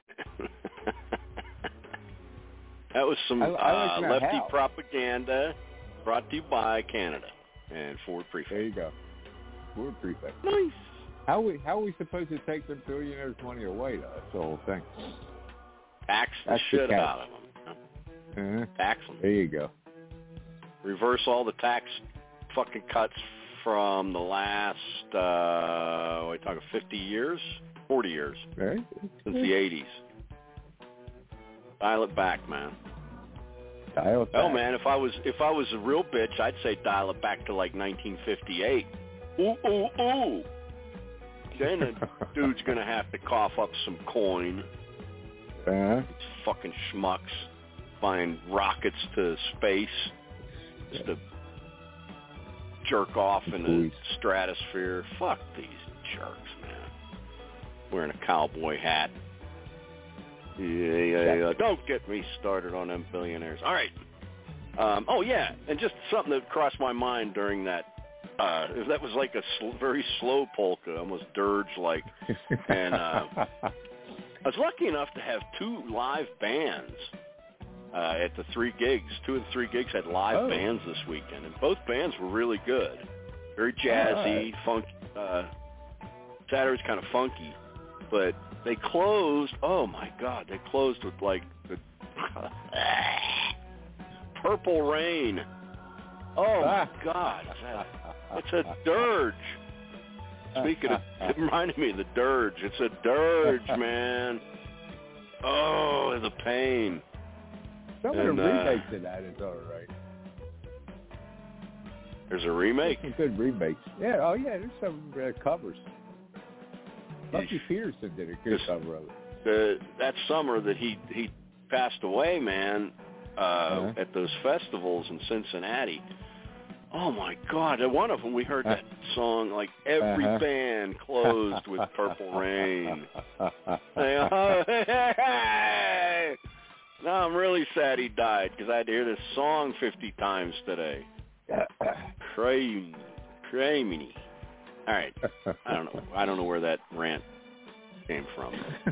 That was some I, I uh, like lefty how. propaganda brought to you by Canada and Ford Prefect. There you go. Ford Prefect. Nice. How we how are we supposed to take their billionaires' money away, though? That's the whole thing. Tax the That's the shit catch. out of them. Uh-huh. Tax them. There you go. Reverse all the tax fucking cuts from the last, uh, what are you talking, fifty years? forty years. Right. Since the eighties. Dial it back, man. Dial it back. Oh, man, if I was if I was a real bitch, I'd say dial it back to like nineteen fifty-eight. Ooh, ooh, ooh. Then a dude's going to have to cough up some coin. Uh-huh. These fucking schmucks flying rockets to space just to jerk off in the stratosphere. Fuck these jerks, man. Wearing a cowboy hat. Yeah, yeah, yeah. Don't get me started on them billionaires. All right. Um, oh, yeah, and just something that crossed my mind during that. Uh, that was like a sl- very slow polka, almost dirge-like. And uh, I was lucky enough to have two live bands uh, at the three gigs. Two of the three gigs had live oh. bands this weekend, and both bands were really good. Very jazzy, right. funky. Uh, Saturday's kind of funky, but they closed. Oh my God, they closed with like the Purple Rain. Oh my God, it's a dirge. Speaking of, it reminded me of the dirge. It's a dirge, man. Oh, the pain. Some of And, the uh, remakes of that is all right. There's a remake? Some good remakes. Yeah, oh yeah, there's some uh, covers. Bucky Peterson did a good This- cover of it. The, that summer that he he passed away, man, uh, Uh-huh. at those festivals in Cincinnati. Oh my God! At one of them, we heard that song. Like every Uh-huh. band closed with "Purple Rain." Hey, oh, hey. No, I'm really sad he died because I had to hear this song fifty times today. Crazy, crazy. All right, I don't know. I don't know where that rant came from.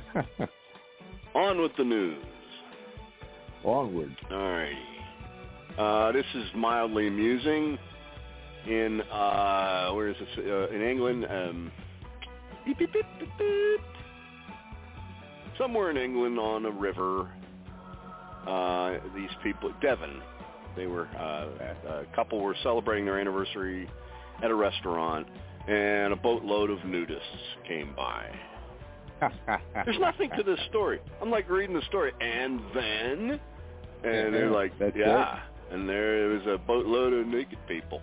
On with the news. Onward. All righty. Uh, this is mildly amusing. In uh, where is this? Uh, in England. Um, beep, beep, beep, beep, beep. Somewhere in England on a river. Uh, these people, Devon. They were uh, a couple were celebrating their anniversary at a restaurant, and a boatload of nudists came by. There's nothing to this story. I'm like reading the story, and then, and they're like, That's yeah, and there was a boatload of naked people.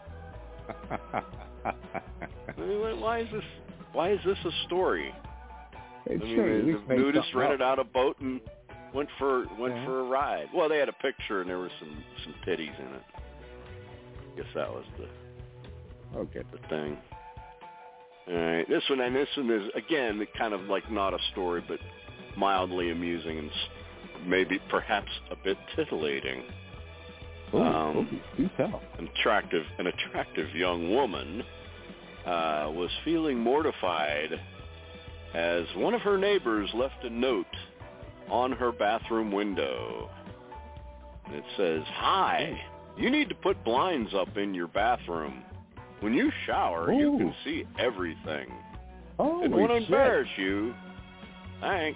Why is this? Why is this a story? It I should at mean, least the make nudists something rented up. out a boat and went for went Yeah. for a ride. Well, they had a picture and there was some some titties in it. Guess that was the Okay. the thing. All right, this one and this one is again kind of like not a story, but mildly amusing and s- maybe perhaps a bit titillating. Ooh, Um, ooh, do tell. An attractive, an attractive young woman uh, was feeling mortified as one of her neighbors left a note on her bathroom window. It says, "Hi, you need to put blinds up in your bathroom. When you shower, Ooh. you can see everything. Holy Didn't want to shit. embarrass you. Thanks.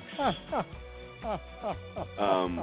um,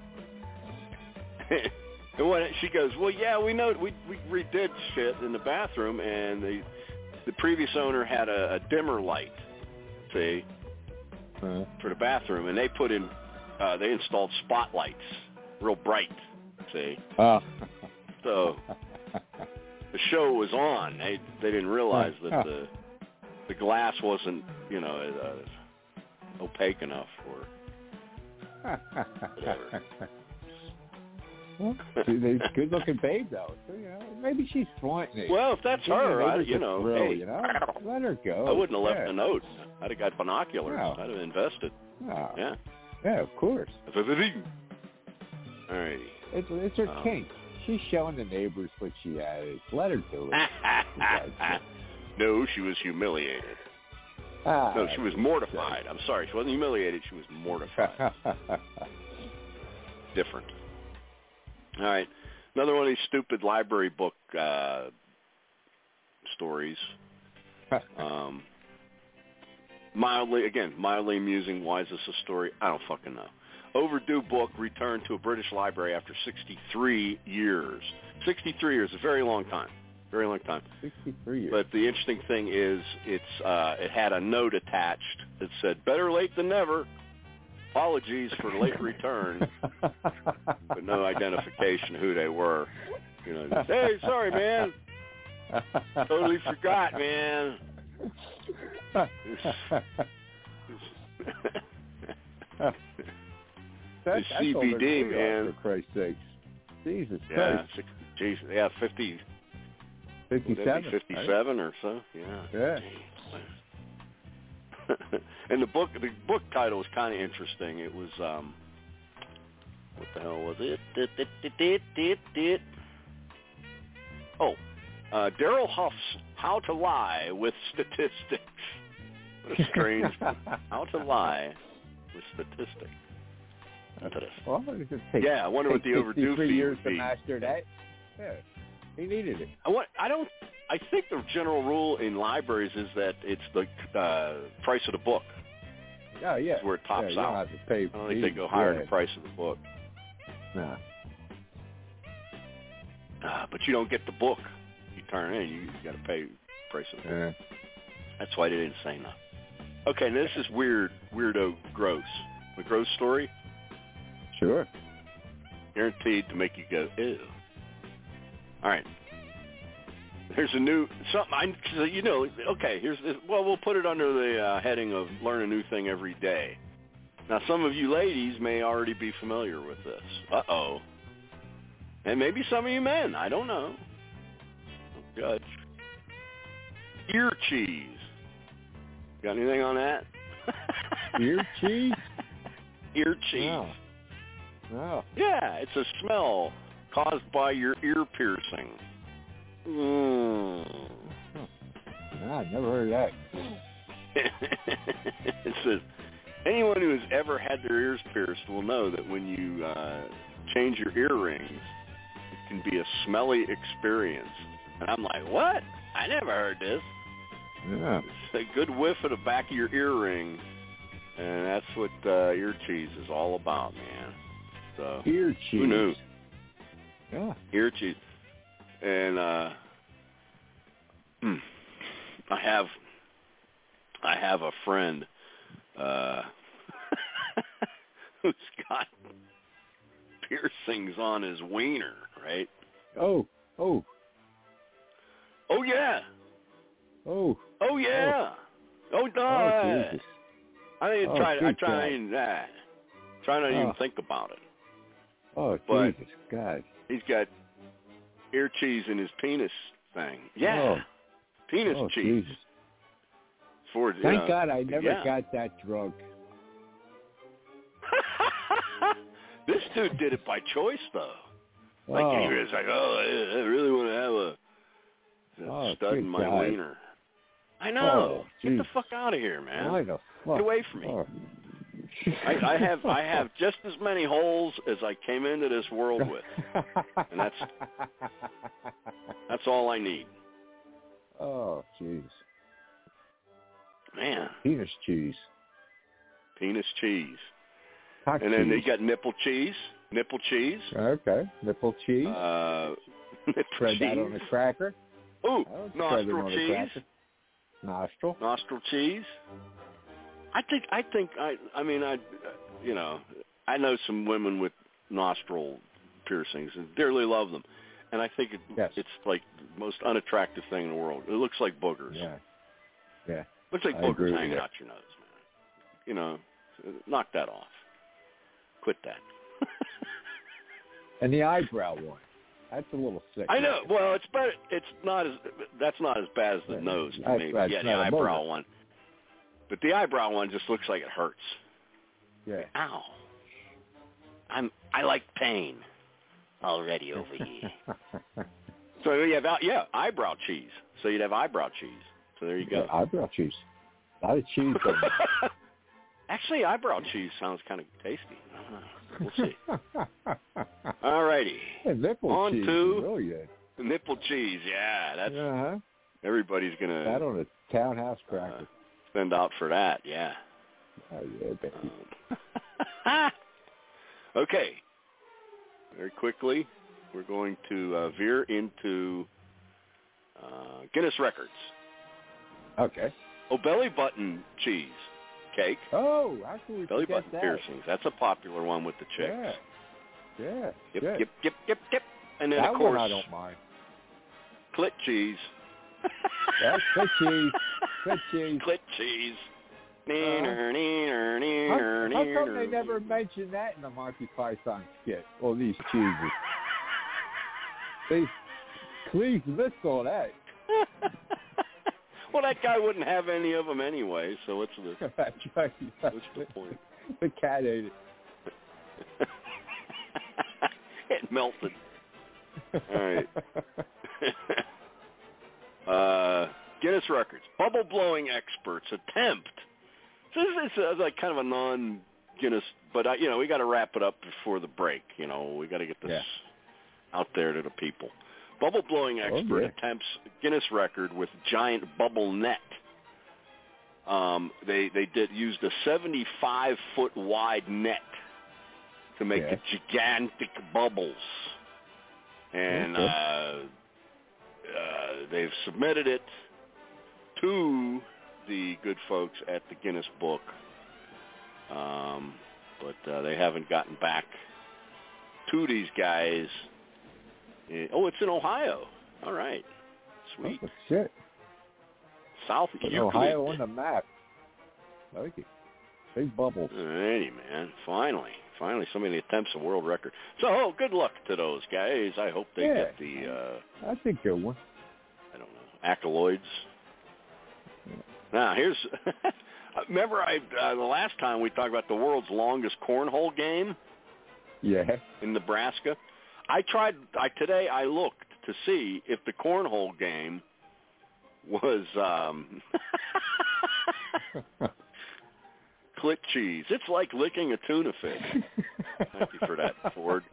and when she goes, well, yeah, we know we we redid shit in the bathroom, and the the previous owner had a, a dimmer light, see, uh, for the bathroom, and they put in, uh, they installed spotlights, real bright, see. Uh. So the show was on. They they didn't realize that the the glass wasn't, you know, uh, opaque enough or whatever. Well, she's a good-looking babe, though. So, you know, maybe she's flaunting it. Well, if that's Yeah, her, maybe I, it's you a know, thrill, hey, you know, let her go. I wouldn't have left yeah. a note. I'd have got binoculars. No. I'd have invested. No. Yeah. Yeah, of course. All righty. It's, it's her Um, kink. She's showing the neighbors what she has. Let her do it. No, she was humiliated. Ah, No, she was mortified. I'm sorry. She wasn't humiliated. She was mortified. Different. All right. Another one of these stupid library book uh, stories. Um, mildly, again, mildly amusing. Why is this a story? I don't fucking know. Overdue book returned to a British library after sixty-three years. sixty-three years, a very long time. Very long time. sixty-three years. But the interesting thing is it's uh, it had a note attached that said, better late than never. Apologies for late return. But no identification who they were. You know, just, hey, sorry, man. Totally forgot, man. That's, the C B D, man. For Christ's sakes. Jesus yeah, Christ. Six, geez, yeah, fifty. fifty-seven. fifty-seven right? or so, yeah. Yeah. And the book, the book title was kind of interesting. It was, um, what the hell was it? Dit, dit, dit, dit, dit, dit. Oh, uh, Daryl Huff's How to Lie with Statistics. What a strange, How to Lie with Statistics. Well, it just take, yeah, I wonder what the overdue fee years would be. to master that. Yeah, he needed it. I want. I don't. I think the general rule in libraries is that it's the uh, price of the book. Oh yeah, is where it tops yeah, you out. don't have to pay. I don't think they go higher yeah. than the price of the book. Nah. Uh, but you don't get the book. You turn in, you got to pay the price of the book. Yeah. That's why they didn't say nothing. Okay, now this is weird, weirdo, gross. The gross story. Sure. Guaranteed to make you go, ew. All right. There's a new, something, I, so you know, okay, here's this, well, we'll put it under the uh, heading of learn a new thing every day. Now, some of you ladies may already be familiar with this. Uh-oh. And maybe some of you men, I don't know. Don't judge. Ear cheese. Got anything on that? Ear cheese? Ear cheese. No. No. Yeah, it's a smell caused by your ear piercing. Mm. No, I've never heard of that. It says, anyone who has ever had their ears pierced will know that when you uh, change your earrings, it can be a smelly experience. And I'm like, what? I never heard this. Yeah. It's a good whiff of the back of your earring, and that's what uh, ear cheese is all about, man. So ear cheese. Who knew? Yeah. Ear cheese. And uh, I have I have a friend uh, who's got piercings on his wiener, right? Oh, oh. Oh, yeah. Oh. Oh, yeah. Oh, no. Oh, Jesus. I didn't Oh, try. I good try God. and uh, try not to even Oh. think about it. Oh, But Jesus, God. he's got ear cheese in his penis thing. Yeah. Oh. Penis Oh, cheese. Jesus. For, you Thank know, God I never yeah. got that drug. This dude did it by choice, though. Like, Oh. he was like, oh, I, I really want to have a, a Oh, stud in good my God. wiener. I know. Oh, Get the geez. fuck out of here, man. Why the fuck? Get away from me. Oh. I, I have I have just as many holes as I came into this world with, and that's that's all I need. Oh, jeez. Man. Penis cheese. Penis cheese. Cock and then cheese. you got nipple cheese. Nipple cheese. Okay. Nipple cheese. Uh, nipple Spread cheese. that on a cracker. Ooh, I would spread it nostril on a cheese. cracker. Nostril. Nostril cheese. I think, I think, I, I mean, I, you know, I know some women with nostril piercings and dearly love them. And I think it, yes. it's like the most unattractive thing in the world. It looks like boogers. Yeah. Yeah. Looks like I boogers agree with hanging you. out your nose, man. You know, knock that off. Quit that. And the eyebrow one. That's a little sick. I know. Well, it's better. It's not as. That's not as bad as the nose to That's- me. that's Yeah, the not a eyebrow booger. one. But the eyebrow one just looks like it hurts. Yeah. Ow. I'm. I like pain. Already over here. So you have yeah eyebrow cheese. So you'd have eyebrow cheese. So there you go. Yeah, eyebrow cheese. A lot of cheese. on there. Actually, eyebrow cheese sounds kind of tasty. I don't know. We'll see. All righty. Yeah, nipple On cheese. to is really good. nipple cheese. Yeah, that's Uh-huh. everybody's gonna That on a townhouse cracker. uh, spend out for that. Yeah. Oh, yeah, baby. Um, okay. Very quickly, we're going to uh, veer into uh, Guinness records. Okay. Oh, belly button cheese cake. Oh, how can we Belly forget button that? piercings. That's a popular one with the chicks. Yeah. Yeah. Yep, good. yep, yep, yep, yep. And then, that of course, one I don't mind. clit cheese. That's clit cheese. Clit cheese. Clit cheese. Uh, how, how come they never mention that in the Monty Python skit? All these cheeses. They, Cleese missed all that. Well, that guy wouldn't have any of them anyway, so what's the, That's right. what's the point? The cat ate it. It melted. All right. uh, Guinness records. Bubble blowing experts attempt. So this is uh, like kind of a non-Guinness, but uh, you know we got to wrap it up before the break. You know we got to get this Yeah. out there to the people. Bubble blowing expert Oh, yeah. attempts Guinness record with giant bubble net. Um, they they did used a seventy-five foot wide net to make Yeah. the gigantic bubbles, and Okay. uh, uh, they've submitted it to the good folks at the Guinness Book, um, but uh, they haven't gotten back to these guys. Oh, it's in Ohio. All right. Sweet. Oh, shit. South Put Euclid. Ohio on the map. Like it. Big bubbles. Alrighty, man. Finally. Finally, somebody attempts a world record. So, oh, good luck to those guys. I hope they Yeah. get the, uh, That's a good one. I don't know, accolades. Now, here's, remember I uh, the last time we talked about the world's longest cornhole game Yeah. in Nebraska? I tried, I today I looked to see if the cornhole game was um, clit cheese. It's like licking a tuna fish. Thank you for that, Ford.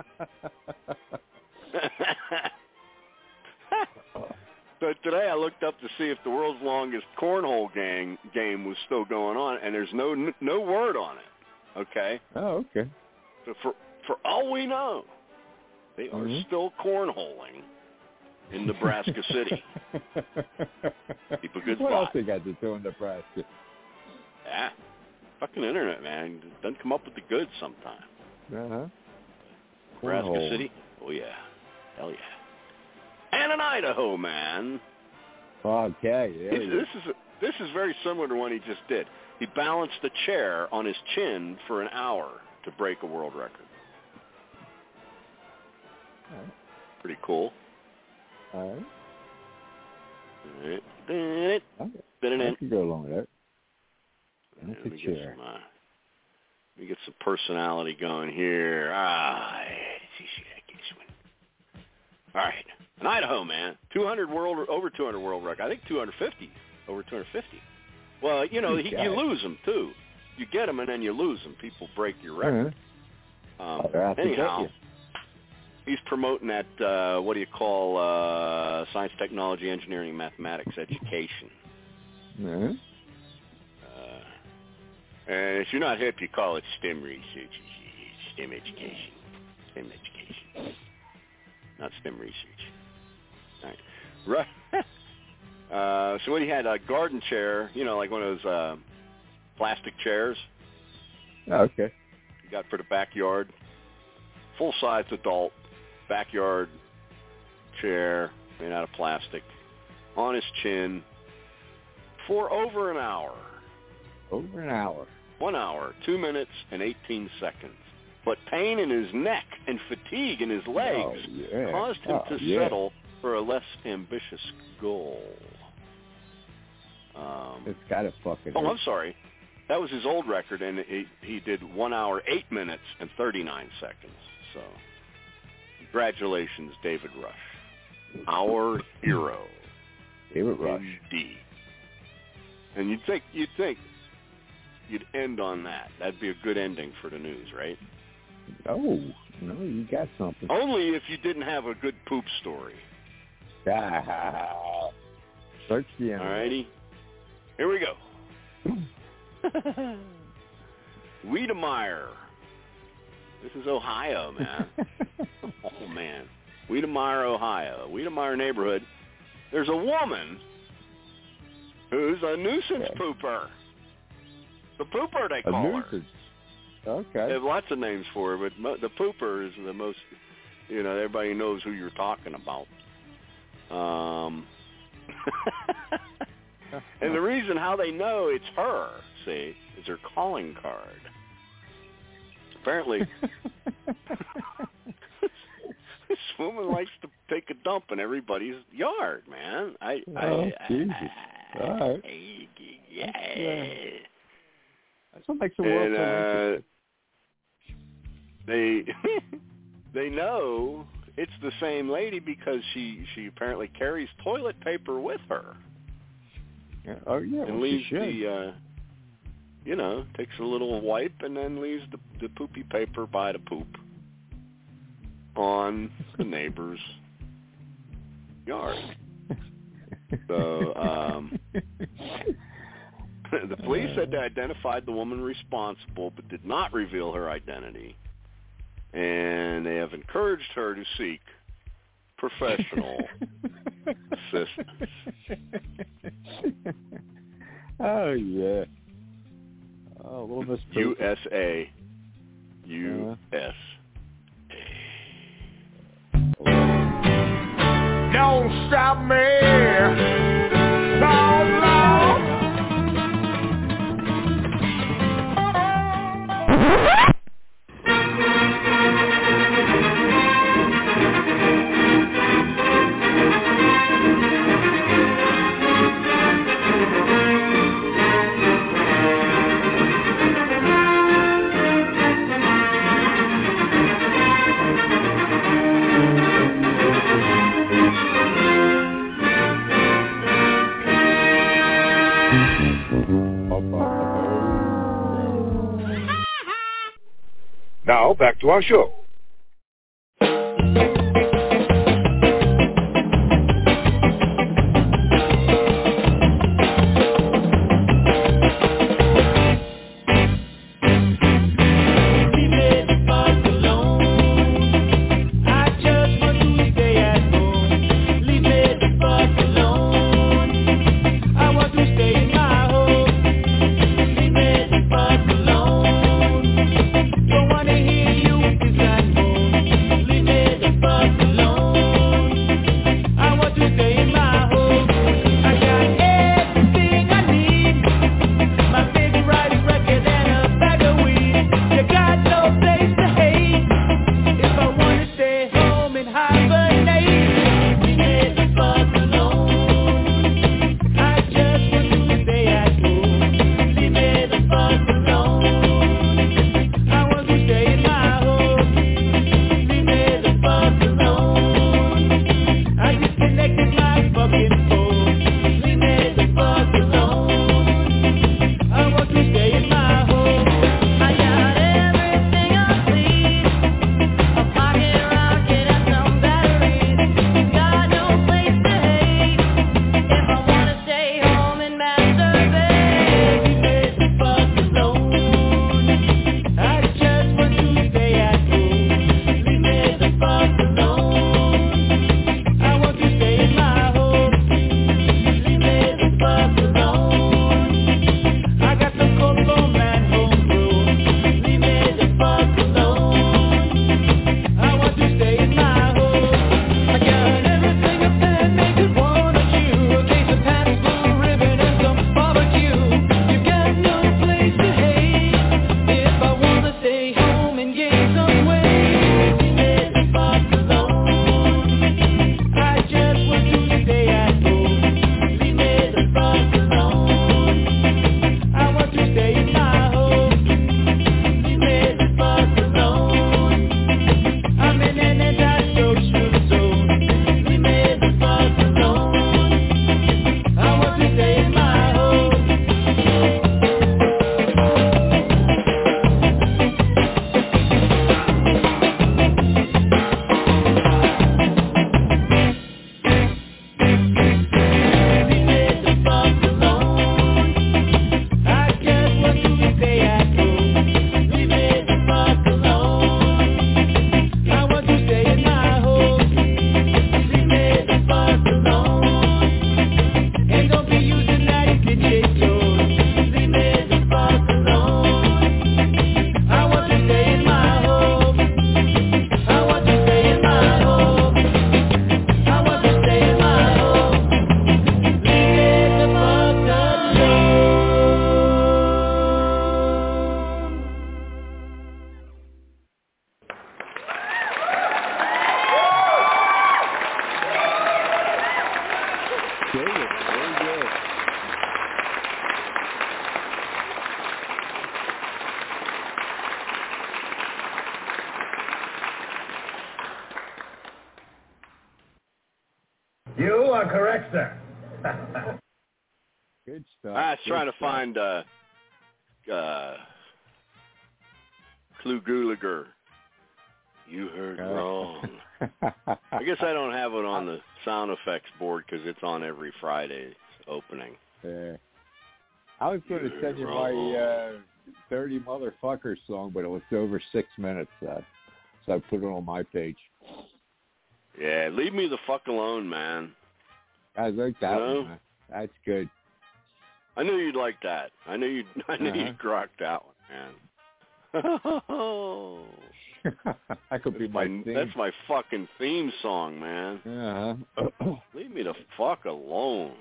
But today I looked up to see if the world's longest cornhole game game was still going on, and there's no no word on it. Okay. Oh, okay. So for for all we know, they are Mhm. still cornholing in Nebraska City. Keep a good What spot. else they got to do in Nebraska? Yeah. Fucking internet, man. Doesn't come up with the goods sometimes. Uh-huh. Nebraska Cornhole. City? Oh, yeah. Hell yeah. And in Idaho, man. Okay, there This, you go. this is this is very similar to what he just did. He balanced the chair on his chin for an hour to break a world record. All right. Pretty cool. All right. All right. Dun-it. Okay. Dun-it. I can go along with that. Let That's a me get chair. some, uh, let me get some personality going here. Ah, all right. In Idaho, man, two hundred world, over two hundred world record. I think two hundred fifty, over two hundred fifty. Well, you know, he, you lose them too. You get them and then you lose them. People break your record. Uh-huh. Um, They're out to get anyhow, you. He's promoting that, uh, what do you call, uh, science, technology, engineering, mathematics education. Mm-hmm. Uh, and if you're not hip, you call it STEM research, STEM education, STEM education, not STEM research. All right. Right. uh, so when he had a garden chair, you know, like one of those uh, plastic chairs. Oh, okay. He got for the backyard, full-size adult backyard chair made out of plastic on his chin for over an hour. Over an hour. One hour, two minutes, and eighteen seconds. But pain in his neck and fatigue in his legs oh, yeah. caused him oh, to yeah. settle for a less ambitious goal. Um, it's got to fucking Oh, hurt. I'm sorry. That was his old record, and he, he did one hour, eight minutes, and thirty-nine seconds. So, congratulations, David Rush. Our hero. David Rush. Indeed. And you'd think, you'd think you'd end on that. That'd be a good ending for the news, right? Oh, no, you got something. Only if you didn't have a good poop story. Ah, search the internet. All righty. Here we go. Wiedemeyer. This is Ohio, man. Oh, man. Wiedemeyer, Ohio. Wiedemeyer neighborhood. There's a woman who's a nuisance okay. pooper. The pooper, they a call nuisance. her. Okay. They have lots of names for her, but mo- the pooper is the most, you know, everybody knows who you're talking about. Um, and the reason how they know it's her, see, is her calling card. Apparently, this woman likes to take a dump in everybody's yard, man. I, oh, I, Jesus. I, All right. I, yeah. That's what makes the world and, so uh, interesting. They, they know it's the same lady because she, she apparently carries toilet paper with her. Yeah. Oh, yeah. And well, leaves she should. the, uh, you know, takes a little wipe and then leaves the, the poopy paper by the poop on the neighbor's yard. So, um, the police said they identified the woman responsible but did not reveal her identity. And they have encouraged her to seek professional assistance. Oh, yeah. Oh, little Miss U S A. U S A. Don't stop me. No, no. Now, back to our show. Leave me the fuck are correct, sir. Good stuff. I was Good trying to stuff. find uh, uh, Klugulager. You heard Uh, wrong. I guess I don't have it on the sound effects board because it's on every Friday's opening. Yeah. I was going to You send you heard my uh, thirty motherfuckers song, but it was over six minutes, uh, so I put it on my page. Yeah, leave me the fuck alone, man. I like that You know? one. Man. That's good. I knew you'd like that. I knew you'd. I knew Uh-huh. you'd grok that one, man. That could be That's my, my, theme. that's my fucking theme song, man. Uh-huh. Leave me the fuck alone.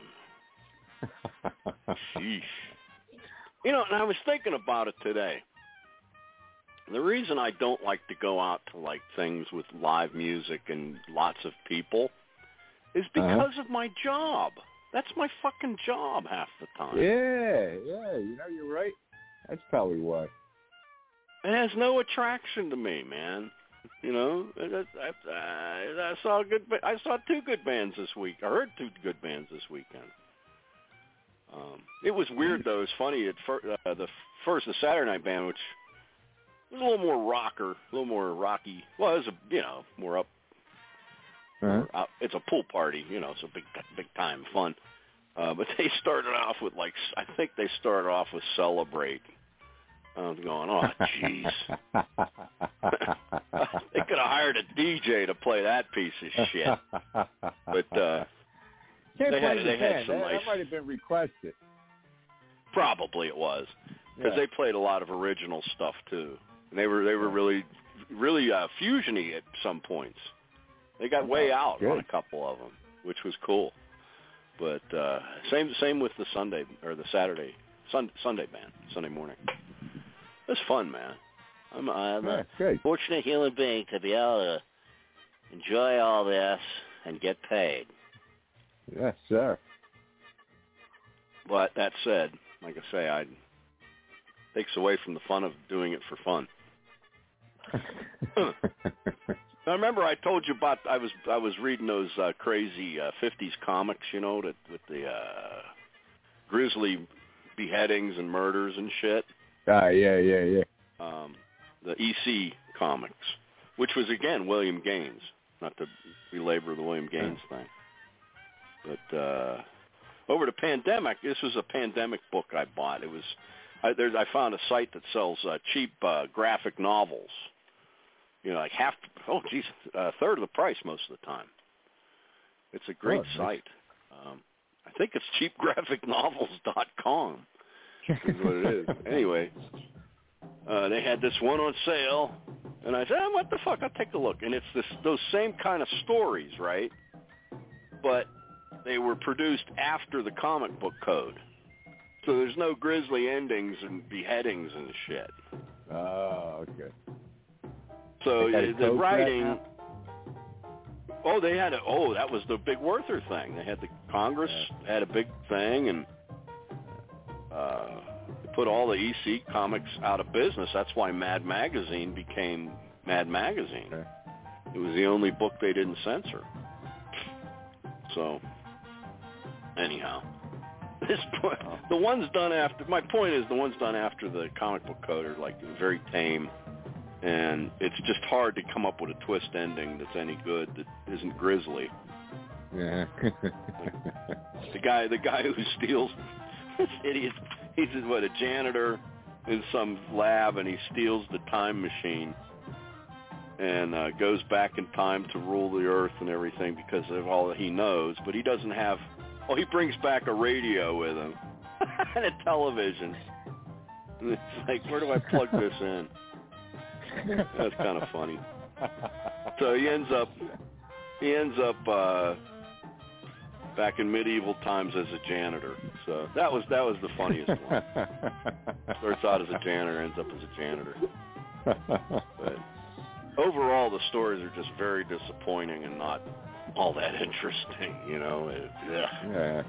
Sheesh. You know, and I was thinking about it today. The reason I don't like to go out to, like, things with live music and lots of people is because Uh-huh. of my job. That's my fucking job half the time. Yeah, yeah, you know, you're right. That's probably why. It has no attraction to me, man. You know, I, I, I saw a good. I saw two good bands this week. I heard two good bands this weekend. Um, it was weird though. It was funny. At fir- uh, the first, the Saturday night band, which was a little more rocker, a little more rocky. Well, it was a you know more up. Uh-huh. Uh, it's a pool party, you know. It's a big, big time fun. Uh, but they started off with like I think they started off with Celebrate. I was going, oh, jeez. They could have hired a D J to play that piece of shit. But uh, Can't they blame had the they had band. some that, nice. that might have been requested. Probably it was because Yeah. they played a lot of original stuff too. And they were they were really really uh, fusiony at some points. They got way out Good. on a couple of them, which was cool. But uh, same same with the Sunday or the Saturday sun, Sunday band Sunday morning. It was fun, man. I'm, I'm Yeah, a good. fortunate human being to be able to enjoy all this and get paid. Yes, sir. But that said, like I say, I takes away from the fun of doing it for fun. I remember I told you about I was I was reading those uh, crazy uh, fifties comics, you know, that with the uh, grisly beheadings and murders and shit. Ah, yeah, yeah, yeah. Um, the E C comics, which was again William Gaines. Not to belabor the William Gaines thing, but uh, over the pandemic, this was a pandemic book I bought. It was I, there, I found a site that sells uh, cheap uh, graphic novels. You know, like half, oh, geez, a third of the price most of the time. It's a great Oh, nice. site. Um, I think it's cheap graphic novels dot com is what it is. Anyway, uh, they had this one on sale, and I said, oh, what the fuck, I'll take a look. And it's this those same kind of stories, right? But they were produced after the comic book code. So there's no grisly endings and beheadings and shit. Oh, okay. So They had a the code for that writing. now? Oh, they had a. Oh, that was the big Werther thing. They had the Congress had a big thing, and uh, put all the E C comics out of business. That's why Mad Magazine became Mad Magazine. Okay. It was the only book they didn't censor. So, anyhow, this point, the ones done after. My point is, the ones done after the comic book code are like very tame. And it's just hard to come up with a twist ending that's any good that isn't grisly. Yeah. The guy, the guy who steals, this idiot, he's what a janitor in some lab, and he steals the time machine and uh, goes back in time to rule the earth and everything because of all that he knows. But he doesn't have. Oh, he brings back a radio with him and a television. And it's like, where do I plug this in? That's kind of funny. So he ends up, he ends up uh, back in medieval times as a janitor. So that was that was the funniest one. Starts out as a janitor, ends up as a janitor. But overall, the stories are just very disappointing and not all that interesting. You know. It, yeah. Yeah.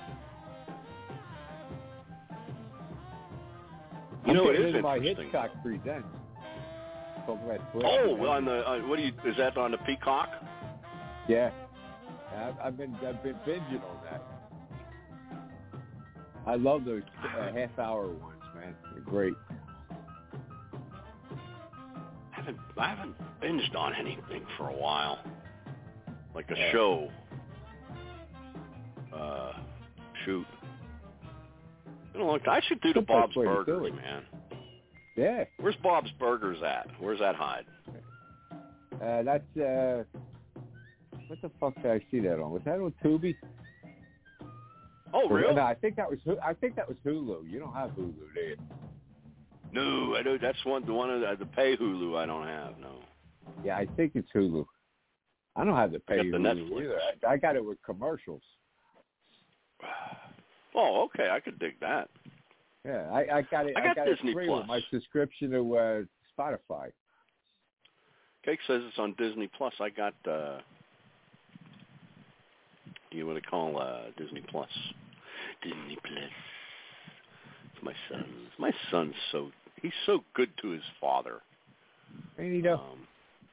You know, I'm it is thinking about interesting. Hitchcock Presents. Oh, well, on the uh, what do you is that on the Peacock? Yeah. I've, I've been I've been binging on that. I love those uh, half-hour ones, man. They're great. I haven't I haven't binged on anything for a while, like a Yeah. show. Uh, shoot. You know, look, I should do the Sometimes Bob's way to do Burgers, it. man. Yeah. Where's Bob's Burgers at? Where's that hide? Uh, that's, uh, what the fuck did I see that on? Was that on Tubi? Oh, Or- really? No, I think that was, Hu- I think that was Hulu. You don't have Hulu, do you? No, I don't. That's one. The one of the, the pay Hulu I don't have. No. Yeah, I think it's Hulu. I don't have the I pay got the Hulu Netflix. either. I, I got it with commercials. Oh, okay. I could dig that. Yeah, I, I got it. I got got Disney it free Plus. with my subscription to uh, Spotify. Cake says it's on Disney Plus. I got. uh You know what they call uh, Disney Plus? Disney Plus. It's my son's. My son's so he's so good to his father. Ain't he though? Um,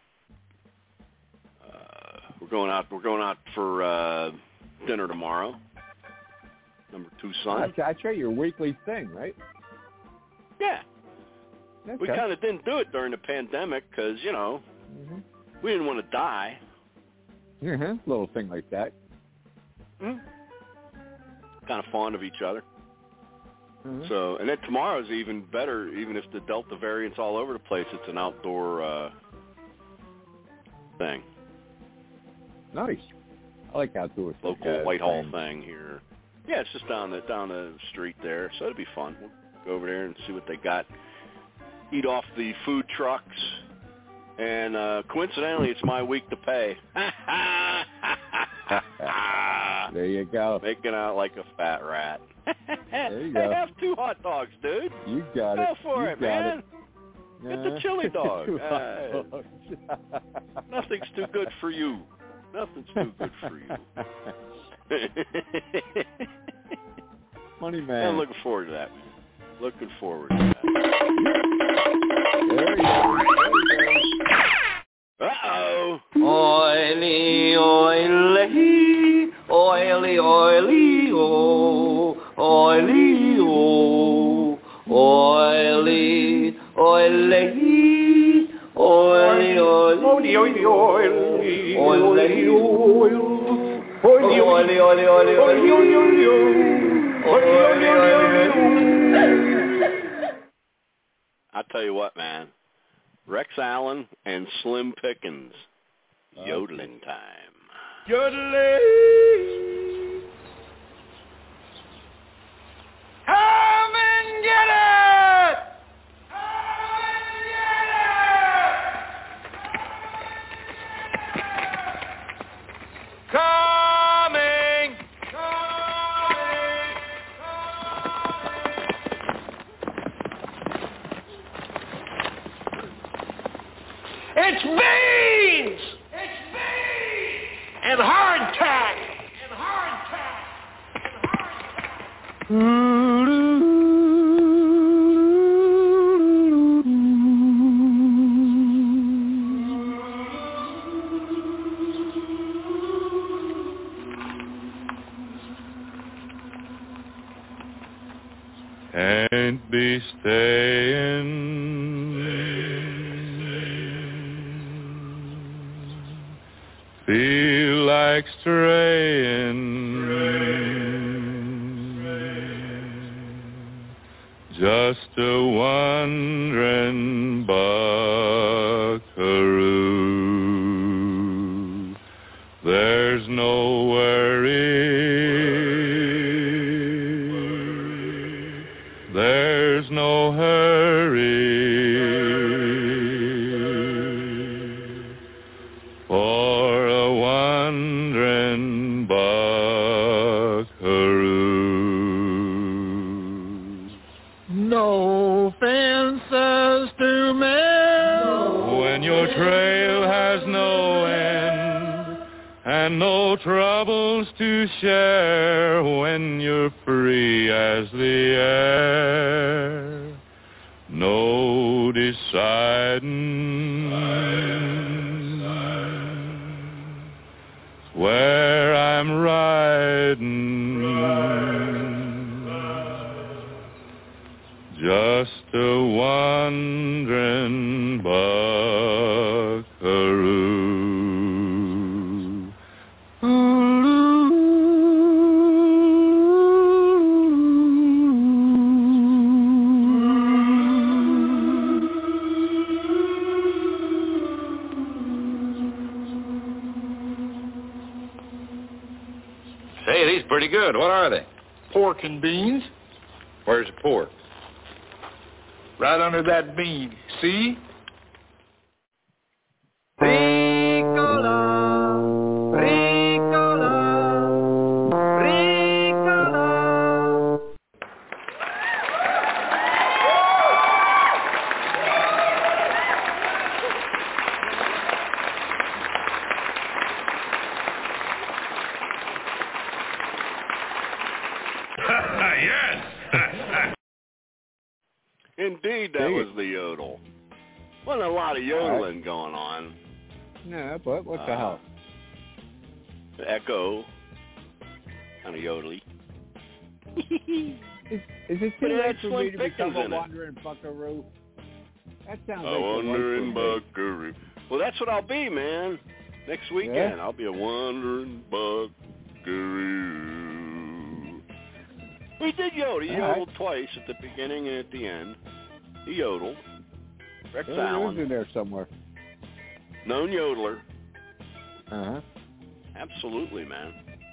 uh, we're going out. We're going out for uh, dinner tomorrow. Number two son. I, I tell you, your weekly thing, right? Yeah. Okay. We kind of didn't do it during the pandemic because you know Mm-hmm. we didn't want to die. Uh-huh. Little thing like that. Mm. Kind of fond of each other. Mm-hmm. So, and then tomorrow's even better. Even if the Delta variant's all over the place, it's an outdoor uh, thing. Nice. I like outdoor stuff. Local Yeah, Whitehall same. thing here. Yeah, it's just down the down the street there, so it'll be fun. We'll go over there and see what they got. Eat off the food trucks, and uh, coincidentally, it's my week to pay. There you go. Making out like a fat rat. There you Hey, go. have two hot dogs, dude. You got Go it. for you it, got man. It. Get the Uh, chili dog. two hot Uh, dogs. Nothing's too good for you. Nothing's too good for you. Money man. I'm looking forward to that, man. Looking forward to that. There you go. There you go. Uh-oh. Oily, oily, oily, oily, oh, oily, oh, oily, oily, oily, oily, oily, oily, oily, oily, oily, I tell you what, man. Rex Allen and Slim Pickens. Yodeling time. Yodeling. Come and get it! Coming! It's beans! It's beans! And hardtack! And hardtack! And hardtack. Ain't be staying. Feel like straying, just a wandering buckaroo. There's no worry, there's no hurry. For a wandering buckaroo. no fences to mend. When your trail has no end and no troubles to share, when you're free as the air, no deciding where I'm riding, just a wandering buckaroo. Hey, these pretty good. What are they? Pork and beans. Where's the pork? Right under that bean. See? Ricola, Ricola, Ricola. Yes. Indeed, that was the yodel. Wasn't a lot of yodeling going on. No, but what the Uh, hell? The echo, kind of yodely. Is, is it But too it had late for me Slim to Pickens become a in it. wandering buckaroo? That sounds A like wandering the life for me. buckaroo. Well, that's what I'll be, man. Next weekend, I'll be a wandering buckaroo. We did yodel. He All right. yodeled twice at the beginning and at the end. He yodeled. Rex Well, Allen, those are there somewhere. known yodeler. Uh-huh. Absolutely, man.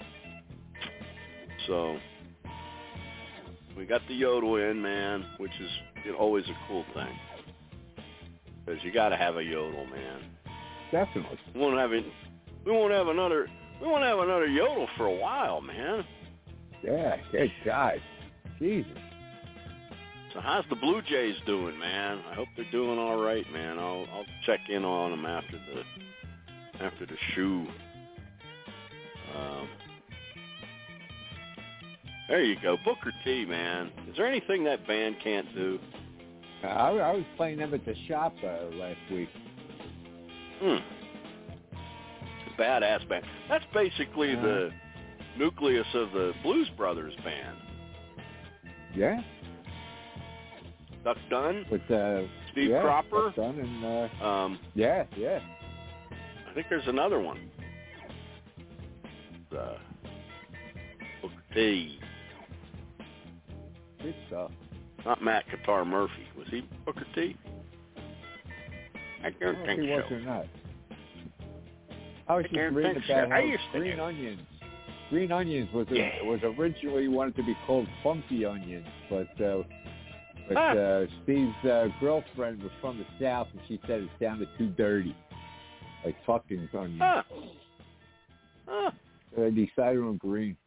So, we got the yodel in, man, which is you know, always a cool thing. Because you got to have a yodel, man. Definitely. We won't have it. We won't have another. We won't have another yodel for a while, man. Yeah, good God. Jesus. So how's the Blue Jays doing, man? I hope they're doing all right, man. I'll I'll check in on them after the after the shoe. Um, there you go, Booker T, man. Is there anything that band can't do? Uh, I, I was playing them at the shop uh, last week. Hmm. Badass band. That's basically Uh, the nucleus of the Blues Brothers band. Yeah? Duck Dunn, With uh, Steve yeah, Cropper. Duck Dunn and, uh, Um, yeah, yeah. I think there's another one. Uh, Booker T. Good stuff. Not Matt Guitar Murphy. Was he Booker T? I I don't don't know if think he was so. or not. I was I just can't reading think about so. I how used to Green do. Onions. Green Onions was Yeah. was originally wanted to be called Funky Onions, but uh, but Ah. uh, Steve's uh, girlfriend was from the South, and she said it sounded too dirty, like fucking onions. Huh. Huh. So they decided on Green.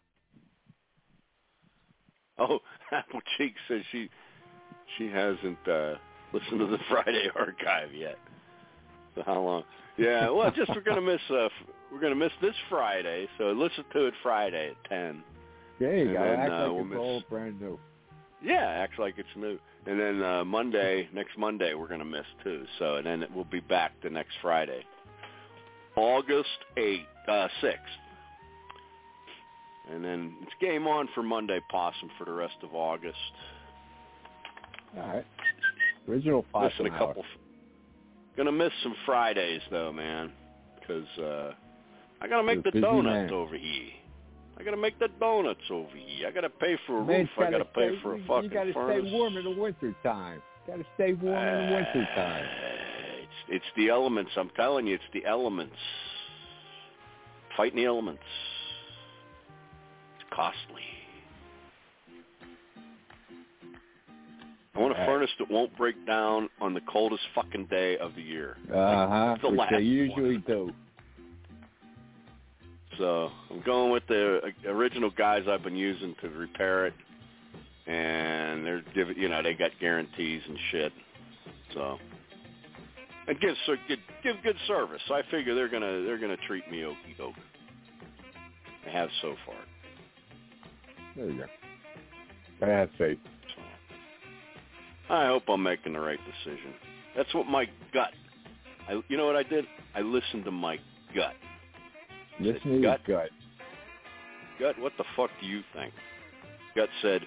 Oh, Apple Cheek says she she hasn't uh, listened to the Friday archive yet. So how long? Yeah, well, just we're gonna miss uh, f- we're gonna miss this Friday. So listen to it Friday at ten. There you And go. then, Act uh, like we'll it's miss- all brand new. Yeah, acts like it's new. And then uh, Monday, next Monday, we're gonna miss too. So and then we'll be back the next Friday, August eighth, uh, sixth. And then it's game on for Monday Possum for the rest of August. All right. Original Possum Listen, a couple. Gonna miss some Fridays though, man, because uh, I gotta make You're the a busy donuts man. over here. I gotta make the donuts over here. I gotta pay for a Man, roof. I gotta pay stay, for a you, fucking You gotta furnace. stay warm in the winter time. Gotta stay warm in the winter time. Uh, it's it's the elements. I'm telling you, it's the elements. Fighting the elements. It's costly. I want a Right. furnace that won't break down on the coldest fucking day of the year. Uh huh. the Which last they one. usually do. So I'm going with the uh, original guys I've been using to repair it, and they're giving, you know, they got guarantees and shit. So and give so give, give good service. So I figure they're gonna they're gonna treat me okie doke. They have so far. There you go. I have faith. I hope I'm making the right decision. That's what my gut. I, you know what I did? I listened to my gut. Listen to your gut. Gut, what the fuck do you think? Gut said,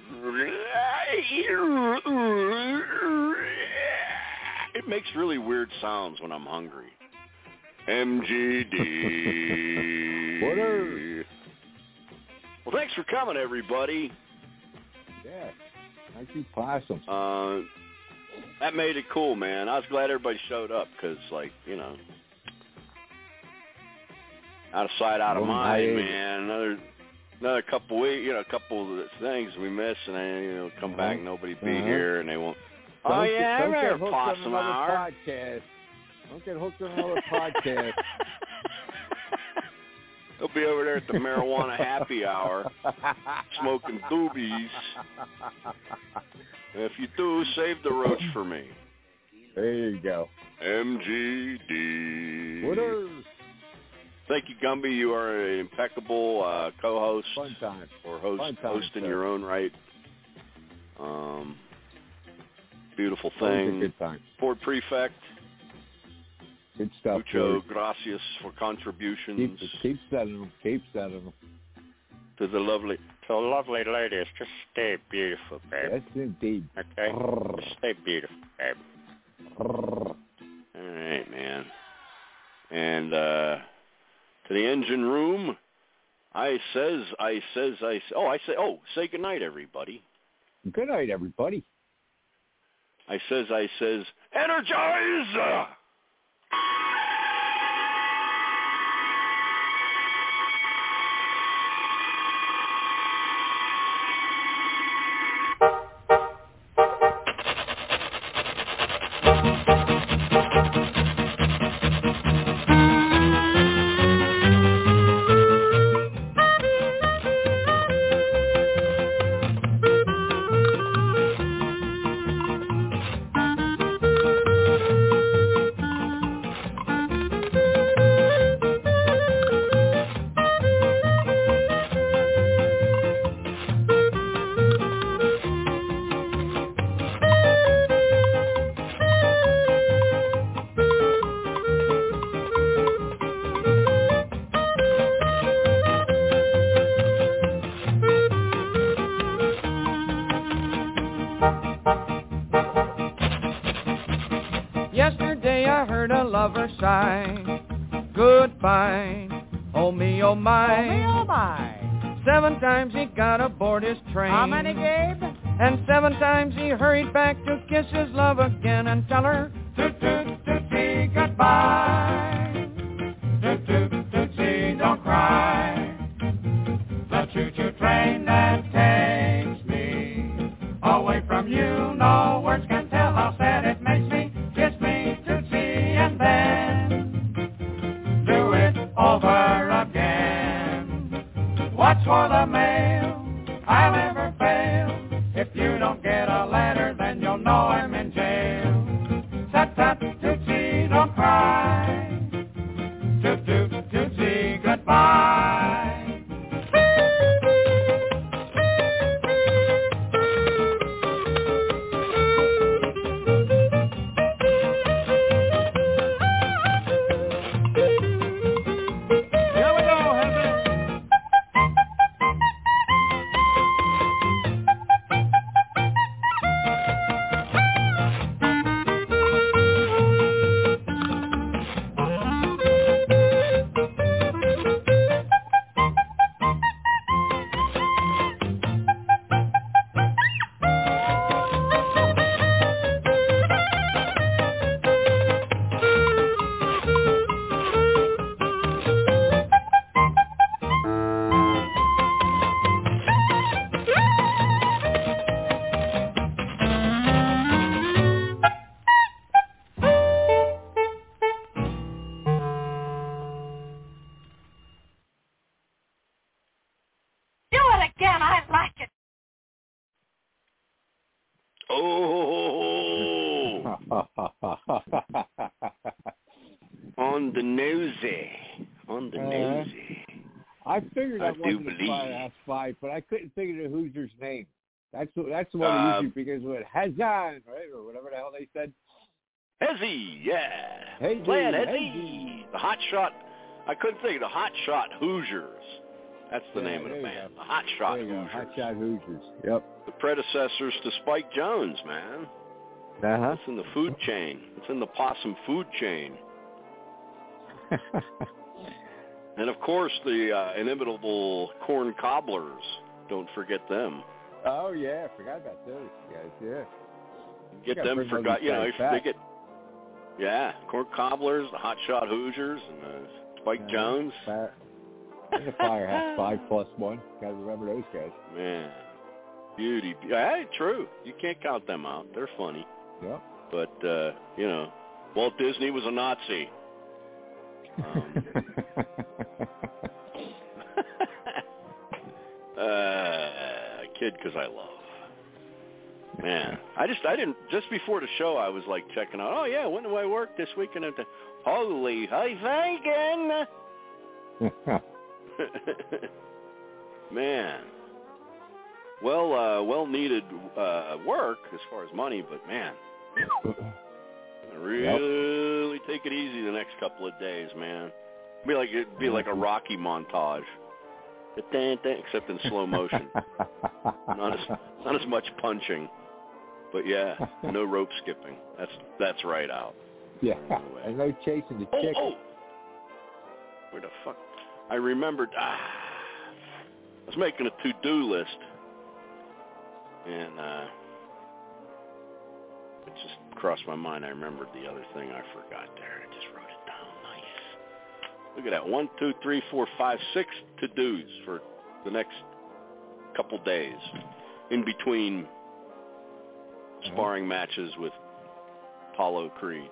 it makes really weird sounds when I'm hungry. M G D. Order. Well, thanks for coming, everybody. Yeah. Thank you, Possum. Uh, that made it cool, man. I was glad everybody showed up because, like, you know, out of sight, out of Oh, mind, I- man. Another another couple weeks, you know, a couple of things we miss, and then, you know, come back, nobody be Uh-huh. here, and they won't. Don't Oh get- yeah, don't I get remember hooked on Possum another Hour. podcast. Don't get hooked on another podcast. He'll be over there at the marijuana happy hour, smoking doobies. And if you do, save the roach for me. There you go. M G D. What are Thank you, Gumby. You are an impeccable uh, co-host. Fun time. Or host, Fun time, host in sir. your own right. Um, beautiful Always a thing. good time. Board Prefect. Good stuff. Mucho George. gracias for contributions. Keep, keep sending them. Keep sending them. To the lovely, to the lovely ladies, just stay beautiful, babe. Yes, indeed. Okay? Just stay beautiful, babe. All right, man. And uh, to the engine room, I says, I says, I say, oh, I say, oh, say good night, everybody. Good night, everybody. I says, I says, energize! Yesterday I heard a lover sigh, goodbye, oh me, oh my. Oh me, oh my. Seven times he got aboard his train. How many, Gabe? And seven times he hurried back to kiss his love again and tell her, toot toot tootsie goodbye. Toot toot tootsie, don't cry. The choo-choo train that takes me away from you, no words can tell how sad it makes me. Kiss me, tootsie, and then do it over again. Watch for the mail, I'll never fail. If you don't get a letter, then you'll know I'm in jail. Tut tut, tootsie, don't cry. Toot toot, tootsie, goodbye. Here we go, Henry. Do it again. I like it. Oh, on the nosy, on the Uh, nosy. I figured I that do wasn't a believe. spy, a spy, but I couldn't figure the Hoosier's name. That's the, that's the one Uh, that usually begins with Hazan, right, or whatever the hell they said. Hezzy, yeah. Hezzy, Play it, Hezzy. Hezzy. The hot shot. I couldn't think of the hot shot Hoosiers. That's the Yeah, name of the there you band. go. The Hot Shot There you go, Hoosiers. Hot Shot Hoosiers. Yep. The predecessors to Spike Jones, man. Uh-huh. It's in the food chain. It's in the possum food chain. And, of course, the uh, inimitable Corn Cobblers. Don't forget them. Oh, yeah. I forgot about those guys, yeah. Get gotta them bring all forgot. these You know, guys if back. they get, yeah, Corn Cobblers, the Hot Shot Hoosiers, and uh, Spike Uh, Jones. Fire, and the Firehouse Five plus one. Got to remember those guys. Man, beauty. Hey, true. You can't count them out. They're funny. Yep. But, uh, you know, Walt Disney was a Nazi. Um, uh, kid because I love. Man, I just, I didn't, just before the show, I was like checking out, oh yeah, when do I work this weekend? And holy, hi, thanking. Man. Well, uh, well needed uh, work as far as money, but man, really yep. take it easy the next couple of days, man. It'd be like it'd be like a Rocky montage, except in slow motion. Not as not as much punching, but yeah, no rope skipping. That's that's right out. Yeah, and no chasing the oh, chicken. Oh, where the fuck? I remembered. Ah, I was making a to-do list, and uh, it just crossed my mind. I remembered the other thing I forgot there. I just wrote it down. Nice. Look at that. One, two, three, four, five, six to-dos for the next couple days in between sparring matches with Apollo Creed.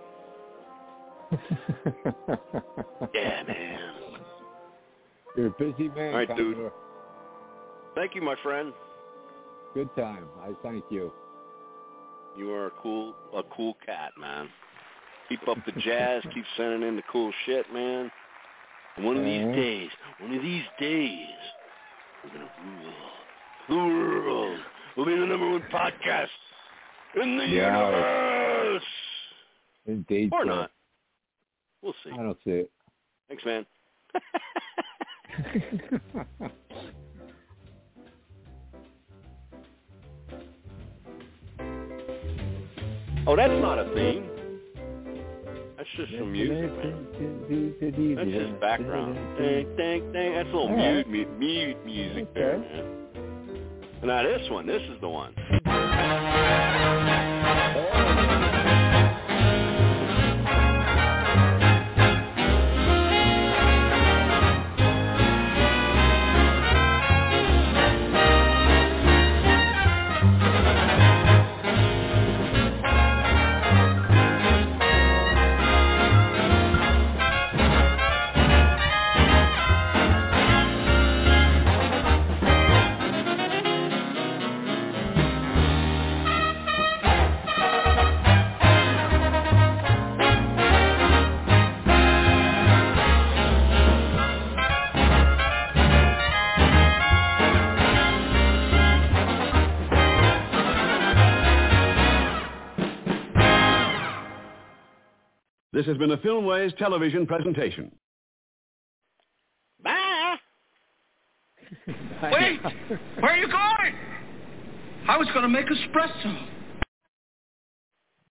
Yeah, man. You're a busy man. All right, Commodore. dude. Thank you, my friend. Good time. I thank you. You are a cool, a cool cat, man. Keep up the jazz. Keep sending in the cool shit, man. And one of these Uh-huh. days, one of these days, we're gonna rule the world. We'll be the number one podcast in the Yeah. universe. Indeed. Or so. not. We'll see. I don't see it. Thanks, man. Oh, that's not a theme. That's just some music, man. That's just background. Ding, ding, ding. That's a little mute, mute, mute music there, man. Now this one, this is the one. This has been a Filmways television presentation. Bye. Wait! Where are you going? I was going to make espresso.